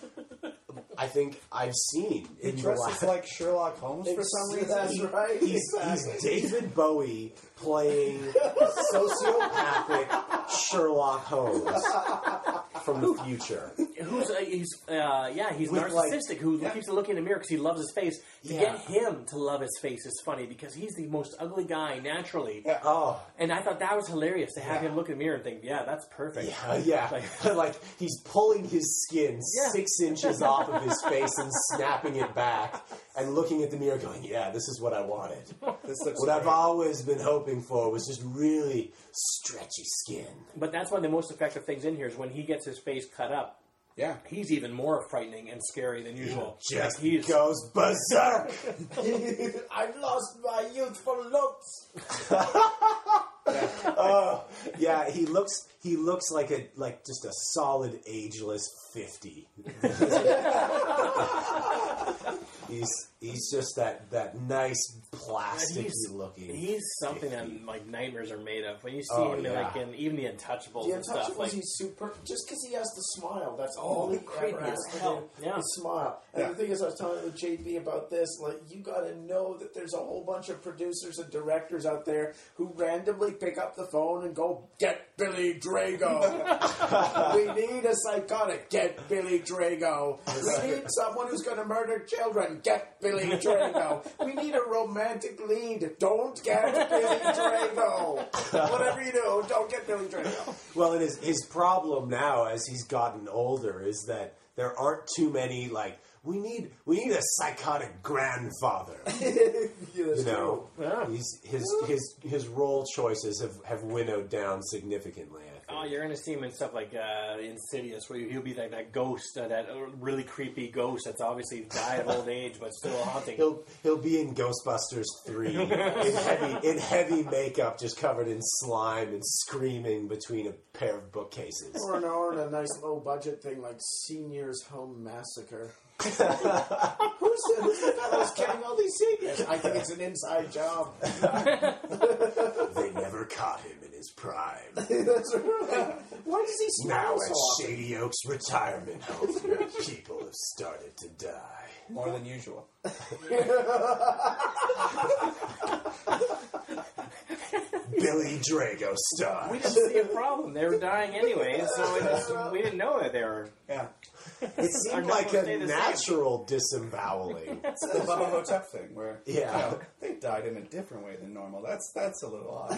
I think I've seen. He in the dresses last- like Sherlock Holmes for some reason. That's right. He's, exactly. he's David Bowie playing sociopathic Sherlock Holmes from the future. who's uh, he's uh, yeah he's With, narcissistic like- who yeah. keeps looking in the mirror because he loves his face. To Yeah. get him to love his face is funny because he's the most ugly guy naturally. Yeah. Oh. And I thought that was hilarious to have Yeah. him look in the mirror and think, yeah, that's perfect. Yeah, yeah. Like, Like, he's pulling his skin Yeah. six inches off of his face and snapping it back and looking at the mirror going, yeah, this is what I wanted. This looks What I've great. always been hoping for was just really stretchy skin. but that's one of the most effective things in here is when he gets his face cut up. Yeah. He's even more frightening and scary than usual. Just Like, he's goes berserk. I've lost my youthful looks. Oh, yeah, he looks he looks like a like just a solid ageless fifty. he's he's just that that nice plasticky he's, looking. he's something fifty. that like nightmares are made of. When you see Oh, him in, yeah. like in even the Untouchables The and stuff. Untouchables, Like, he's super. Just because he has the smile, that's all Oh, he creepy ever as has to hell. do. Yeah. The smile. And Yeah. the thing is, I was talking with J B about this. Like, you got to know that there's a whole bunch of producers and directors out there who randomly pick up the phone and go, "Get Billy Drago. We need a psychotic. Get Billy Drago. We need someone who's going to murder children. Get Billy Drago. We need a romantic lead. Don't get Billy Drago. Whatever you do, don't get Billy Drago." Well, and his his problem now, as he's gotten older, is that there aren't too many like we need we need a psychotic grandfather. You know, Yeah. he's, his his his role choices have, have winnowed down significantly. I think. oh, you're gonna see him in stuff like uh, Insidious, where he'll be like that ghost, uh, that uh, really creepy ghost that's obviously died of old age but still haunting. He'll he'll be in Ghostbusters three in heavy in heavy makeup, just covered in slime and screaming between a pair of bookcases. Or an or in a nice low budget thing like Seniors Home Massacre. who's, the, who's the fellow who's killing all these seniors? I think it's an inside job. They never caught him in his prime. That's right. Why does he smile Now so at often? Shady Oaks Retirement Home, people have started to die. More than usual. Billy Drago star. We didn't see a problem. They were dying anyway, so it just, we didn't know that they were. Yeah. It Our seemed numbers like stay a the same. natural disemboweling. It's the Bubba Hotep thing where Yeah. you know, they died in a different way than normal. That's that's a little odd.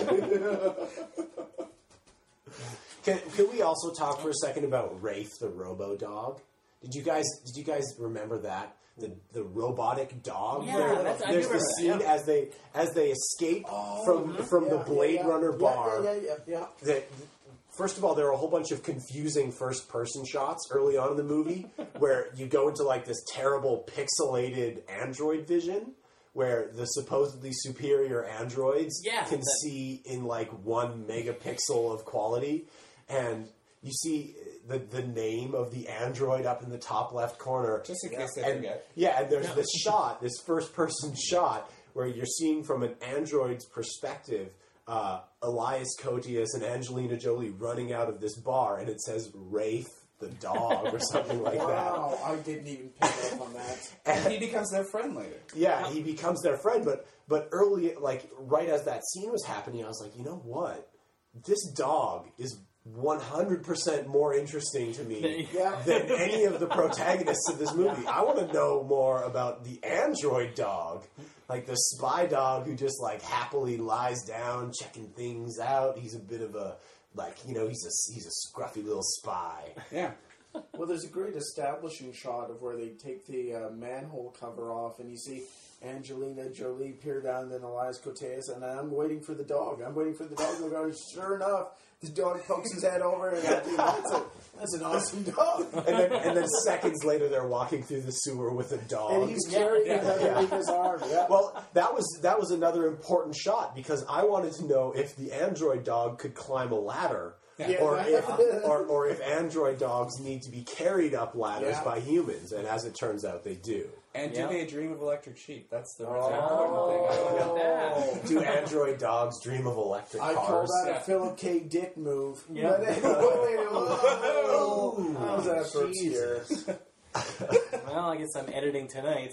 Can, can we also talk for a second about Rafe the Robo Dog? Did you guys did you guys remember that? The the robotic dog. Yeah, There- that's- I there's do the remember that, scene yeah. as they as they escape from from the Yeah, Blade yeah, Runner yeah, bar. Yeah, yeah, yeah, yeah. That first of all, there are a whole bunch of confusing first person shots early on in the movie where you go into like this terrible pixelated android vision where the supposedly superior androids Yeah, can that- see in like one megapixel of quality, and you see the the name of the android up in the top left corner. Just in case they and, forget. Yeah, and there's this shot, this first person shot, where you're seeing from an android's perspective uh, Elias Koteas and Angelina Jolie running out of this bar, and it says Rafe the dog or something like that. Wow, I didn't even pick up on that. And he becomes their friend later. Yeah, he becomes their friend, but but early, like right as that scene was happening, I was like, you know what? This dog is one hundred percent more interesting to me Yeah. than any of the protagonists of this movie. I want to know more about the android dog, like the spy dog who just like happily lies down checking things out. He's a bit of a like you know he's a he's a scruffy little spy. Yeah. Well, there's a great establishing shot of where they take the uh, manhole cover off, and you see Angelina Jolie peer down, and then Elias Koteas, and I'm waiting for the dog. I'm waiting for the dog to go. Sure enough, the dog pokes his head over, and I think that's, a, that's an awesome dog. And then, and then seconds later, they're walking through the sewer with a dog. And he's carrying Yeah. it underneath his arm. Yeah. Well, that was that was another important shot because I wanted to know if the android dog could climb a ladder, Yeah. or if or, or if android dogs need to be carried up ladders Yeah. by humans. And as it turns out, they do. And Yeah. do they dream of electric sheep? That's the really Oh. important thing. Do android dogs dream of electric I call cars? that a Yeah. Philip K. Dick move. Yeah. But anyway, whoa. How's that for obscure? Well, I guess I'm editing tonight.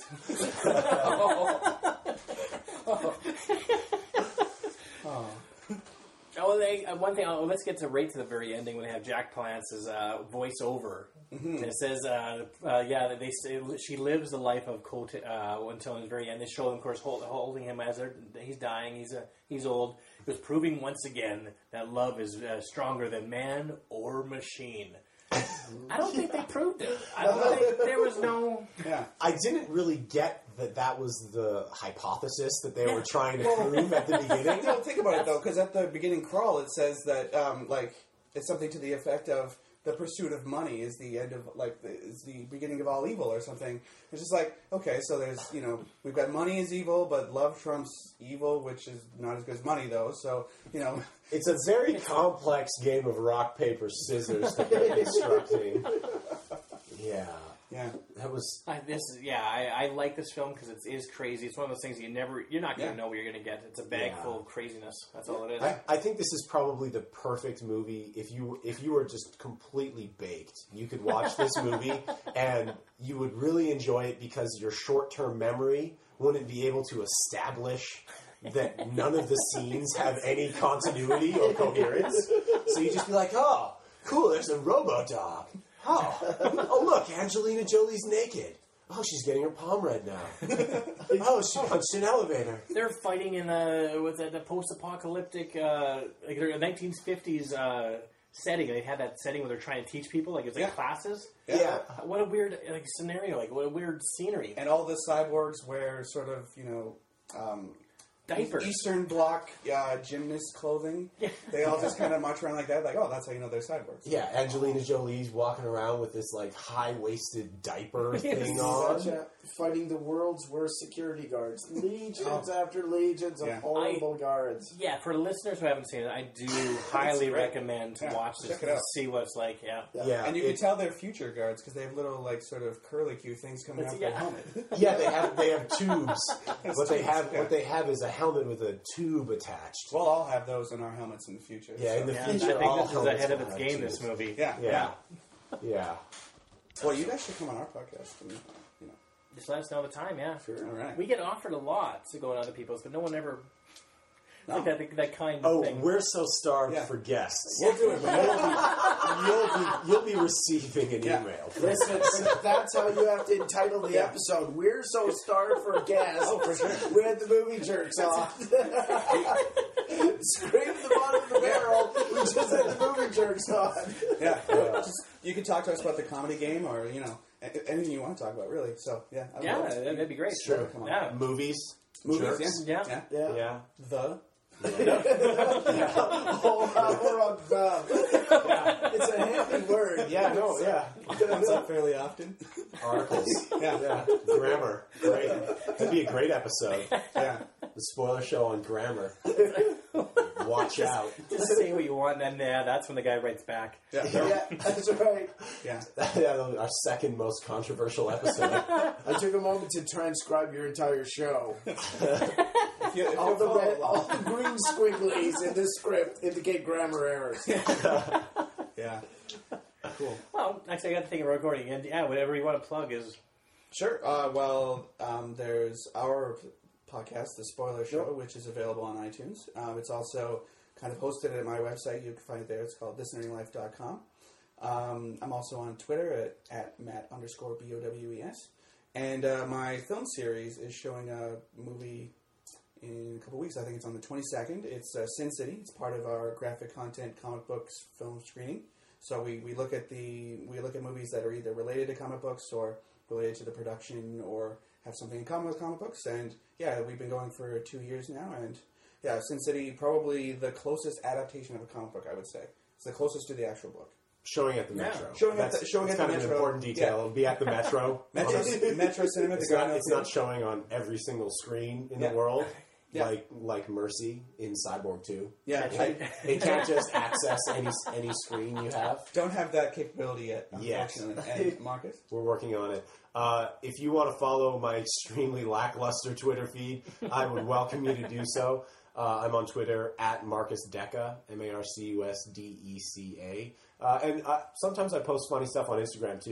well, they, uh, one thing. Oh, let's get to right to the very ending when they have Jack Palance's uh, voiceover. Mm-hmm. And it says, uh, uh, "Yeah, they say she lives the life of Cote uh, until the very end." They show them, of course, hold, holding him as they're, he's dying. He's uh, he's old. He was proving once again that love is uh, stronger than man or machine. I don't think they proved it. I don't think there was no. Yeah, I didn't really get that that was the hypothesis that they Yeah. were trying to Well- prove at the beginning. No, think about it though, because at the beginning crawl it says that um, like it's something to the effect of the pursuit of money is the end of like the, is the beginning of all evil or something. It's just like okay, so there's you know we've got money is evil, but love trumps evil, which is not as good as money though. So you know It's a very complex game of rock, paper, scissors that they're constructing. Yeah. Yeah. That was... I, this is, yeah, I, I like this film because it is crazy. It's one of those things you never, you're not going to Yeah. know what you're going to get. It's a bag Yeah. full of craziness. That's all it is. I, I think this is probably the perfect movie. If you if you were just completely baked, you could watch this movie and you would really enjoy it because your short-term memory wouldn't be able to establish that none of the scenes have any continuity or coherence. So you just be like, oh, cool, there's a robo-dog. Oh, oh, look, Angelina Jolie's naked. Oh, she's getting her palm read now. Oh, she punched an elevator. They're fighting in a, with a, the post-apocalyptic, uh, like they're a nineteen fifties uh, setting. They had that setting where they're trying to teach people, like it's like Yeah. classes. Yeah. What a weird like scenario. Like what a weird scenery. and all the cyborgs wear sort of you know. Um, Diapers. Eastern Bloc uh, gymnast clothing. They all just kind of march around like that, like, oh, that's how you know they're cyborgs. Yeah, Angelina Jolie's walking around with this like high-waisted diaper thing on. Such a, fighting the world's worst security guards. Legions after legions of Yeah. horrible guards. Yeah, for listeners who haven't seen it, I do highly great. recommend to Yeah, watch this check it to out. see what it's like. Yeah. Yeah, And you it- can tell they're future guards because they have little, like, sort of curlicue things coming It's- out their yeah. helmet. Yeah, they have they have tubes. what they tubes, have yeah. what they have is a helmet with a tube attached. We'll all have those in our helmets in the future. Yeah, in the Yeah, future, I think all this is helmets ahead of will its have game. This tubes. movie. Yeah. Yeah, yeah. Well, you guys should come on our podcast. And, you know. Just let us know the time. Yeah. Sure. All right. We get offered a lot to go on other people's, but no one ever. No. Like that, that kind Oh, of thing. we're so starved Yeah. for guests. We'll do it. You'll be, you'll be you'll be receiving an Yeah. email. Listen, that's how you have to entitle the Yeah. episode. We're so starved for gas. Oh, for sure. We had the movie jerks on. Scrape the bottom of the barrel. We just had the movie jerks on. Yeah. Just, you can talk to us about the comedy game or, you know, a- anything you want to talk about, really. So, yeah. I would Yeah, love to. that'd be great. Sure. Come on. Yeah. Movies, Movies, jerks. yeah. Yeah. Yeah. Yeah. Yeah. The. Oh, wow, we're on the. It's a handy word. Yeah, no, yeah. Comes up fairly often. Articles. Yeah. Yeah. Grammar. Great. That'd be a great episode. Yeah. The spoiler show on grammar. Watch out. Just say what you want, and then uh, that's when the guy writes back. Yeah. Yeah, that's right. Yeah. Yeah, our second most controversial episode. I took a moment to transcribe your entire show. If you, if All you the follow red, along- all the green squigglies in this script indicate grammar errors. Yeah. Cool. Well, actually, I got to think of recording, and yeah, whatever you want to plug is. Sure. Uh, well, um, there's our podcast, The Spoiler Show, which is available on iTunes. Um, it's also kind of hosted at my website. You can find it there. It's called this nerding life dot com. Um, I'm also on Twitter at, at Matt underscore B O W E S. And uh, my film series is showing a movie in a couple weeks. I think it's on the twenty-second. It's uh, Sin City. It's part of our graphic content comic books film screening. So we, we look at the we look at movies that are either related to comic books or related to the production or have something in common with comic books. And yeah, we've been going for two years now. And yeah, Sin City, probably the closest adaptation of a comic book, I would say. It's the closest to the actual book. Showing at the Yeah. Metro. Showing at that's, the- showing that's at the kind of an Metro. important detail. Yeah. It'll be at the Metro. Metro, Honestly. Metro Cinema. It's the not, Garno it's not Theater. showing on every single screen in Yeah. the world, Yeah. like like Mercy in Cyborg two. Yeah, They, they can't just access any any screen you have. Don't have that capability yet, Yes. unfortunately. And Marcus? We're working on it. Uh, if you want to follow my extremely lackluster Twitter feed, I would welcome you to do so. Uh, I'm on Twitter at Marcus Decca, M A R C U S D E C A. Uh, and uh, sometimes I post funny stuff on Instagram too.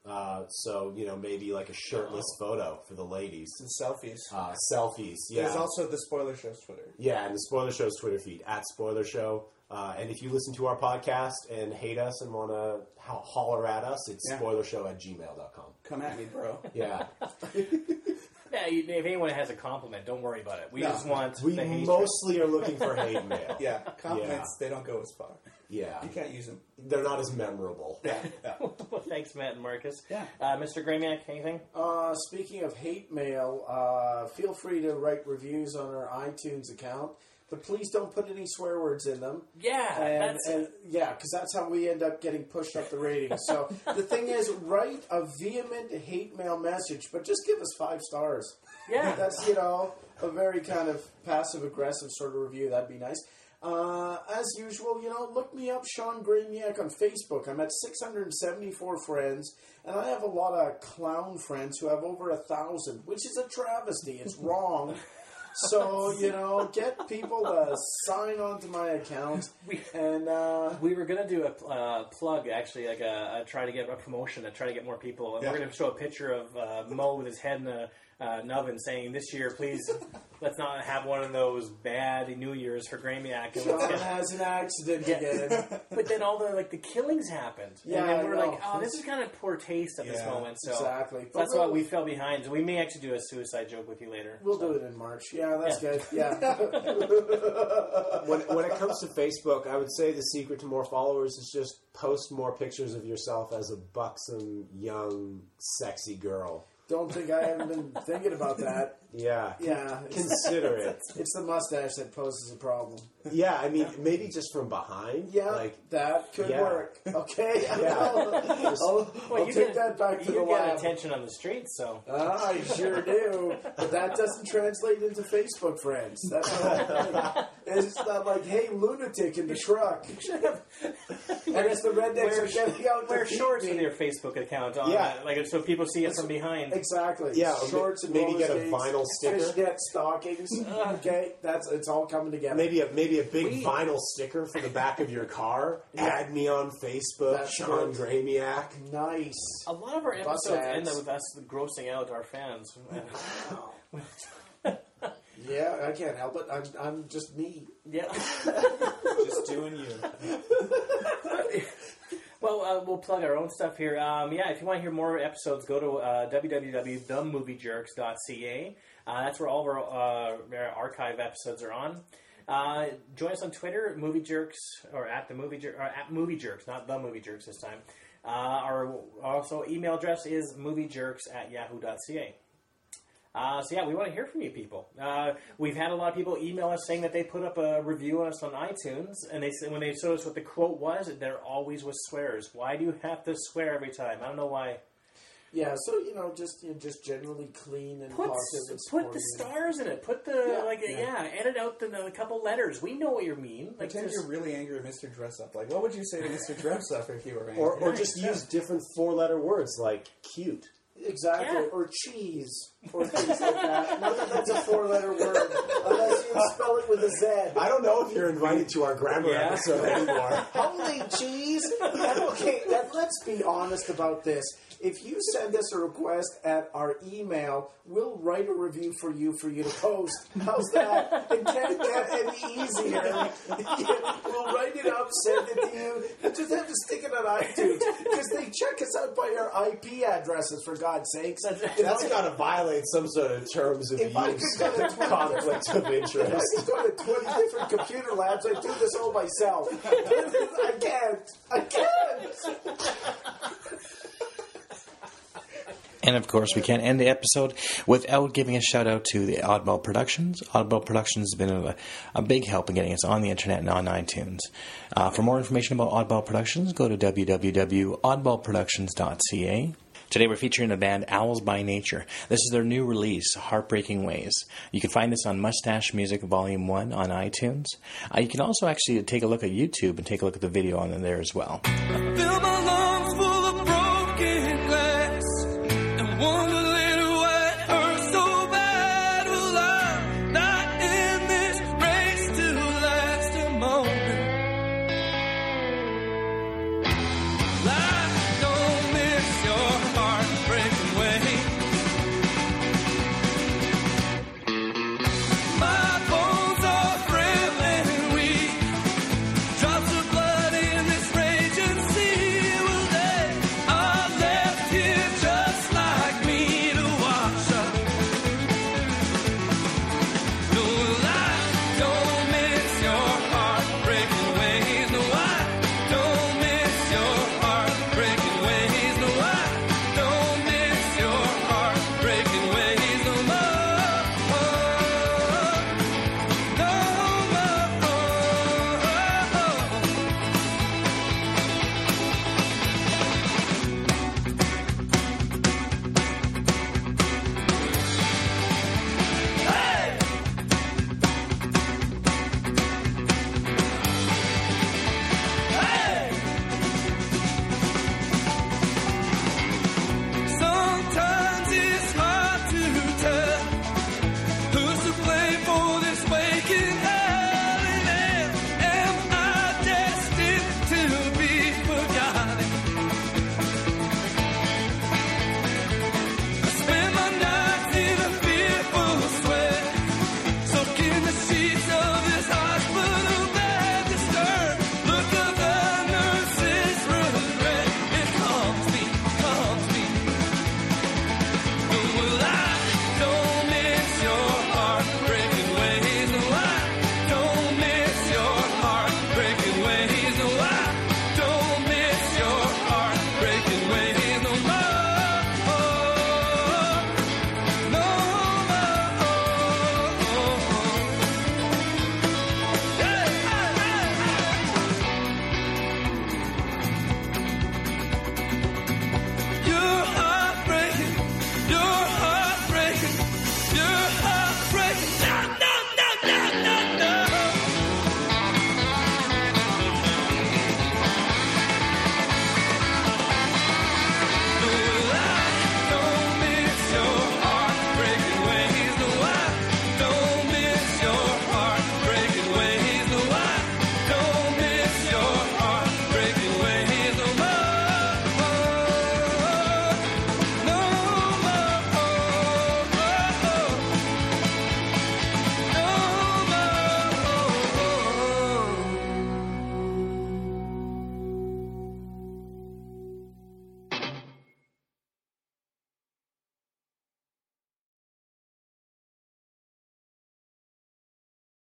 Uh, so, you know, maybe like a shirtless photo for the ladies. And selfies. Uh, selfies, yeah. There's also the Spoiler Show's Twitter. Yeah, and the Spoiler Show's Twitter feed, at Spoiler Show. Uh, and if you listen to our podcast and hate us and want to ho- holler at us, it's Yeah. spoilershow at gmail dot com. Come at me, bro. Yeah. Yeah, you, if anyone has a compliment, don't worry about it. We No. just want We the hate. mostly are looking for hate mail. Yeah, compliments, they don't go as far. Yeah. You can't use them. They're not as memorable. Yeah. yeah. Well, thanks, Matt and Marcus. Yeah. Uh, Mister Gramiak, anything? Uh, speaking of hate mail, uh, feel free to write reviews on our iTunes account, but please don't put any swear words in them. Yeah, and, that's and yeah, because that's how we end up getting pushed up the ratings. So the thing is, write a vehement hate mail message, but just give us five stars. Yeah. That's, you know, a very kind of passive aggressive sort of review. That'd be nice. Uh, as usual, you know, look me up, Sean Gramiak, on Facebook. I'm at six hundred seventy-four friends, and I have a lot of clown friends who have over a thousand, which is a travesty. It's wrong. So, you know, get people to sign on to my account. And uh, we were going to do a uh, plug, actually, like a, a try to get a promotion, to try to get more people. And Yeah. we're going to show a picture of uh, Mo with his head in a uh, an oven saying, this year, please, let's not have one of those bad New Year's for Gramiak. And let's Sean get- has an accident Yeah. again. But then all the like the killings happened, Yeah, and then I we're know. like, oh, this is kind of poor taste at this Yeah, moment. So exactly. so that's But why we'll- we fell behind. So we may actually do a suicide joke with you later. We'll do it in March. Yeah, that's Yeah. good. Yeah. when, when it comes to Facebook, I would say the secret to more followers is just post more pictures of yourself as a buxom, young, sexy girl. Don't think I haven't been thinking about that. Yeah. Yeah. Consider it. It's the mustache that poses a problem. Yeah, I mean, maybe just from behind. Yeah, Like, that could yeah. work. Okay? Yeah. I'll, I'll, Well, I'll you take get- that back to you the get lab. attention on the street, so Ah, I sure do. But that doesn't translate into Facebook friends. That's the whole thing. It's not like, hey, lunatic in the truck. And as the rednecks are getting out to wear feed shorts me. with your Facebook account on, Yeah. uh, like so people see it from behind. Exactly. Yeah, or Shorts ma- and maybe roller get a skates, vinyl sticker. fishnet stockings. Okay, that's it's all coming together. maybe a maybe a big We- vinyl sticker for the back of your car. Add me on Facebook, That's Sean good. Gramiak. Nice. A lot of our Bus episodes ads. end up with us grossing out our fans. Yeah, I can't help it. I'm I'm just me. Yeah. Just doing you. Well, uh, we'll plug our own stuff here. Um, yeah, if you want to hear more episodes, go to uh, w w w dot the movie jerks dot c a. Uh, that's where all of our, uh, our archive episodes are on. Uh, join us on Twitter, Movie Jerks, or at the Movie Jerks, or at Movie Jerks, not the Movie Jerks this time. Uh, our also email address is moviejerks at yahoo dot c a. Uh, so yeah, we want to hear from you people. Uh, we've had a lot of people email us saying that they put up a review on us on iTunes, and they said when they showed us what the quote was, there always was swears. Why do you have to swear every time? I don't know why. Yeah, so you know, just you know, just generally clean and Put positive. and put the sporting. stars in it. Put the Yeah, like yeah. yeah. Edit out the, the couple letters. We know what you mean. Like Pretend just- you're really angry at Mister Dress Up. Like, what would you say to Mister Dress Up if you were angry? Or, or just use different four-letter words like cute. Exactly, Yeah. or cheese, or things like that. Not that that's a four-letter word, unless you spell it with a Z. I don't know if you're invited to our grammar Yeah. episode anymore. Holy cheese! Okay, and let's be honest about this. If you send us a request at our email, we'll write a review for you for you to post. How's that? It can't get any easier. We'll write it up, send it to you. You just have to stick it on iTunes because they check us out by our I P addresses. For God's sakes, That's got to violate some sort of terms of If I use, could go to twenty conflict of If I interest. could go to twenty different computer labs, I'd do this all myself. I can't. I can't. And of course, we can't end the episode without giving a shout out to the Oddball Productions. Oddball Productions has been a, a big help in getting us on the internet and on iTunes. Uh, for more information about Oddball Productions, go to w w w dot oddball productions dot c a. Today we're featuring the band Owls by Nature. This is their new release, Heartbreaking Ways. You can find this on Mustache Music Volume one on iTunes. Uh, you can also actually take a look at YouTube and take a look at the video on there as well. Fill my